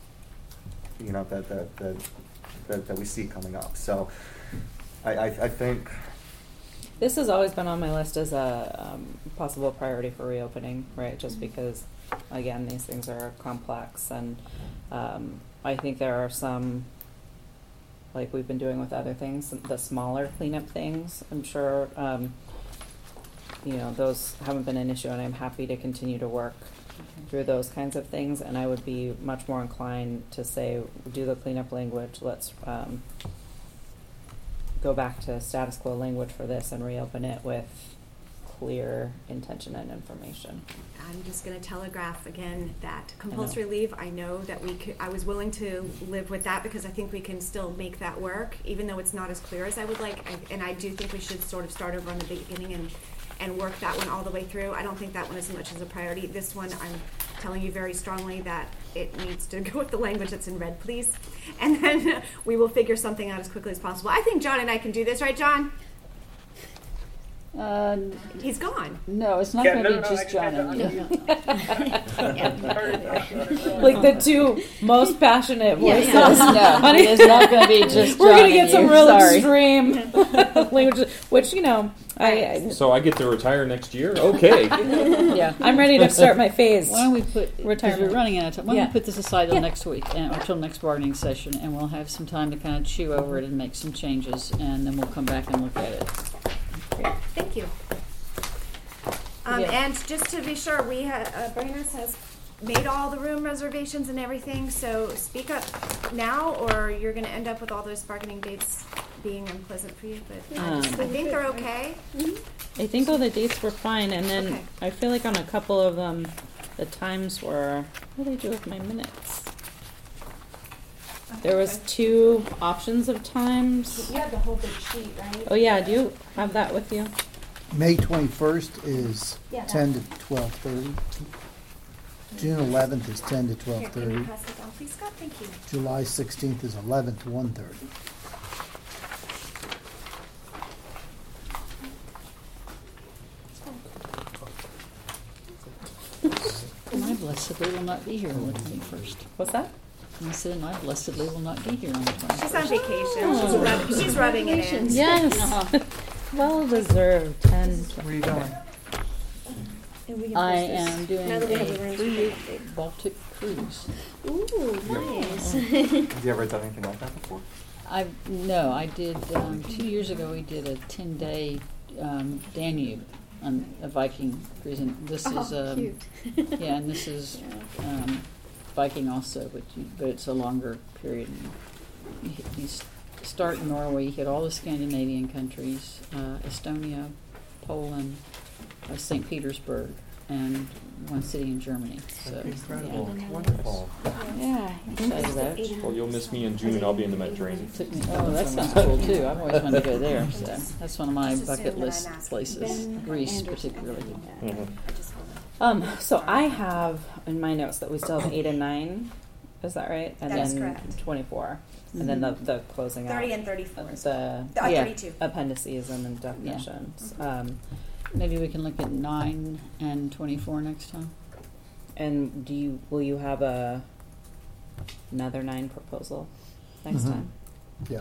that we see coming up. So I think This has always been on my list as a possible priority for reopening, right? Just because, again, these things are complex, and I think there are some, like we've been doing with other things, the smaller cleanup things. I'm sure, those haven't been an issue, and I'm happy to continue to work through those kinds of things. And I would be much more inclined to say, do the cleanup language. Let's go back to status quo language for this and reopen it with clear intention and information. I'm just going to telegraph again that compulsory leave, I know that I was willing to live with that because I think we can still make that work, even though it's not as clear as I would like. And I do think we should sort of start over on the beginning and work that one all the way through. I don't think that one is as much as a priority. This one, I'm telling you very strongly that it needs to go with the language that's in red, please. And then we will figure something out as quickly as possible. I think John and I can do this, right, John? He's gone. No, it's not going to be just John and you. Like the two most passionate voices. No, it is not going to be just John We're going to and get some you. real Sorry. extreme language, which, So I get to retire next year? Okay. Yeah. I'm ready to start my phase. Why don't we put, because Retirement. we're running out of time, why don't Yeah. we put this aside till next week, until next bargaining session, and we'll have some time to kind of chew over it and make some changes, and then we'll come back and look at it. Thank you. Yeah. And just to be sure, Brainers has made all the room reservations and everything, so speak up now, or you're going to end up with all those bargaining dates being unpleasant for you, but I think they're okay. I think all the dates were fine, and then Okay. I feel like on a couple of them, the times were, what do I do with my minutes? There was 2 options of times. You have the whole big sheet, right? Oh yeah, do you have that with you? May 21st is Yeah, 10 to 12:30. June 11th is 10 to Here, can you 12:30. pass it down, please, Scott? Thank you. July 16th is 11 to 1:30. My blessed, they will not be here on the 21st. What's that? And I said, and I blessedly will not be here on the 21st. She's on vacation. Oh. She's rubbing it in. Yes. Well deserved. 10. Where are you going? And we can I post this am doing now that we have the a rooms 3-week updated. Baltic cruise. Ooh, nice. Have you ever done anything like that before? No, I did, 2 years ago, we did a 10-day Danube on a Viking cruise. And this is, Cute. yeah, and this is Viking also, but it's a longer period. You start in Norway, you hit all the Scandinavian countries, Estonia, Poland, St. Petersburg, and one city in Germany. So, Incredible. yeah. Wonderful. Yeah, I'm excited about it. Well, you'll miss me in June. I'll be in the Mediterranean. Took me, oh, that sounds cool too. I've always wanted to go there. So that's one of my bucket list places. Greece, particularly. So I have in my notes that we still have 8 and 9. Is that right? And That is then correct. 24. And then the closing 30 out. and 34. The 32. appendices and then definitions. Maybe we can look at 9 and 24 next time. And will you have another 9 proposal next Mhm. time? Yeah.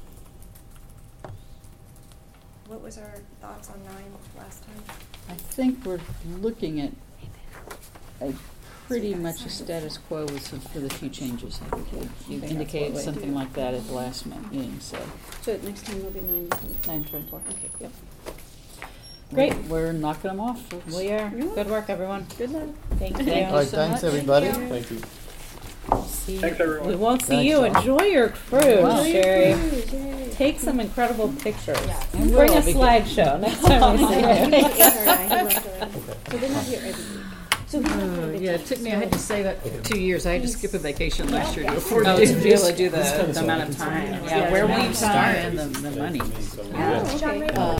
What was our thoughts on 9 last time? I think we're looking at pretty much a status quo with a few changes. I think you indicated something like that at the last meeting. So So next time will be 9 and 24. 9 24. Okay. Yep. Great. We're knocking them off. Folks. We are. Good work, everyone. Good luck. Thank you. Thank All right, so thanks, much. everybody. Thank you. See, Thanks, everyone. we won't see Thanks, you. John. Enjoy your cruise, Wow. Sherry. Take some incredible pictures. I Bring will, a because- slideshow next time we see you. So they're not here every week. So he's not gonna Oh, be yeah, it took me, I had to save up 2 years. I had to skip a vacation last year to Oh, afford to to do be able this. to do the amount of time. Yeah, Yeah, where the will you amount of time start? and the money. John Ray?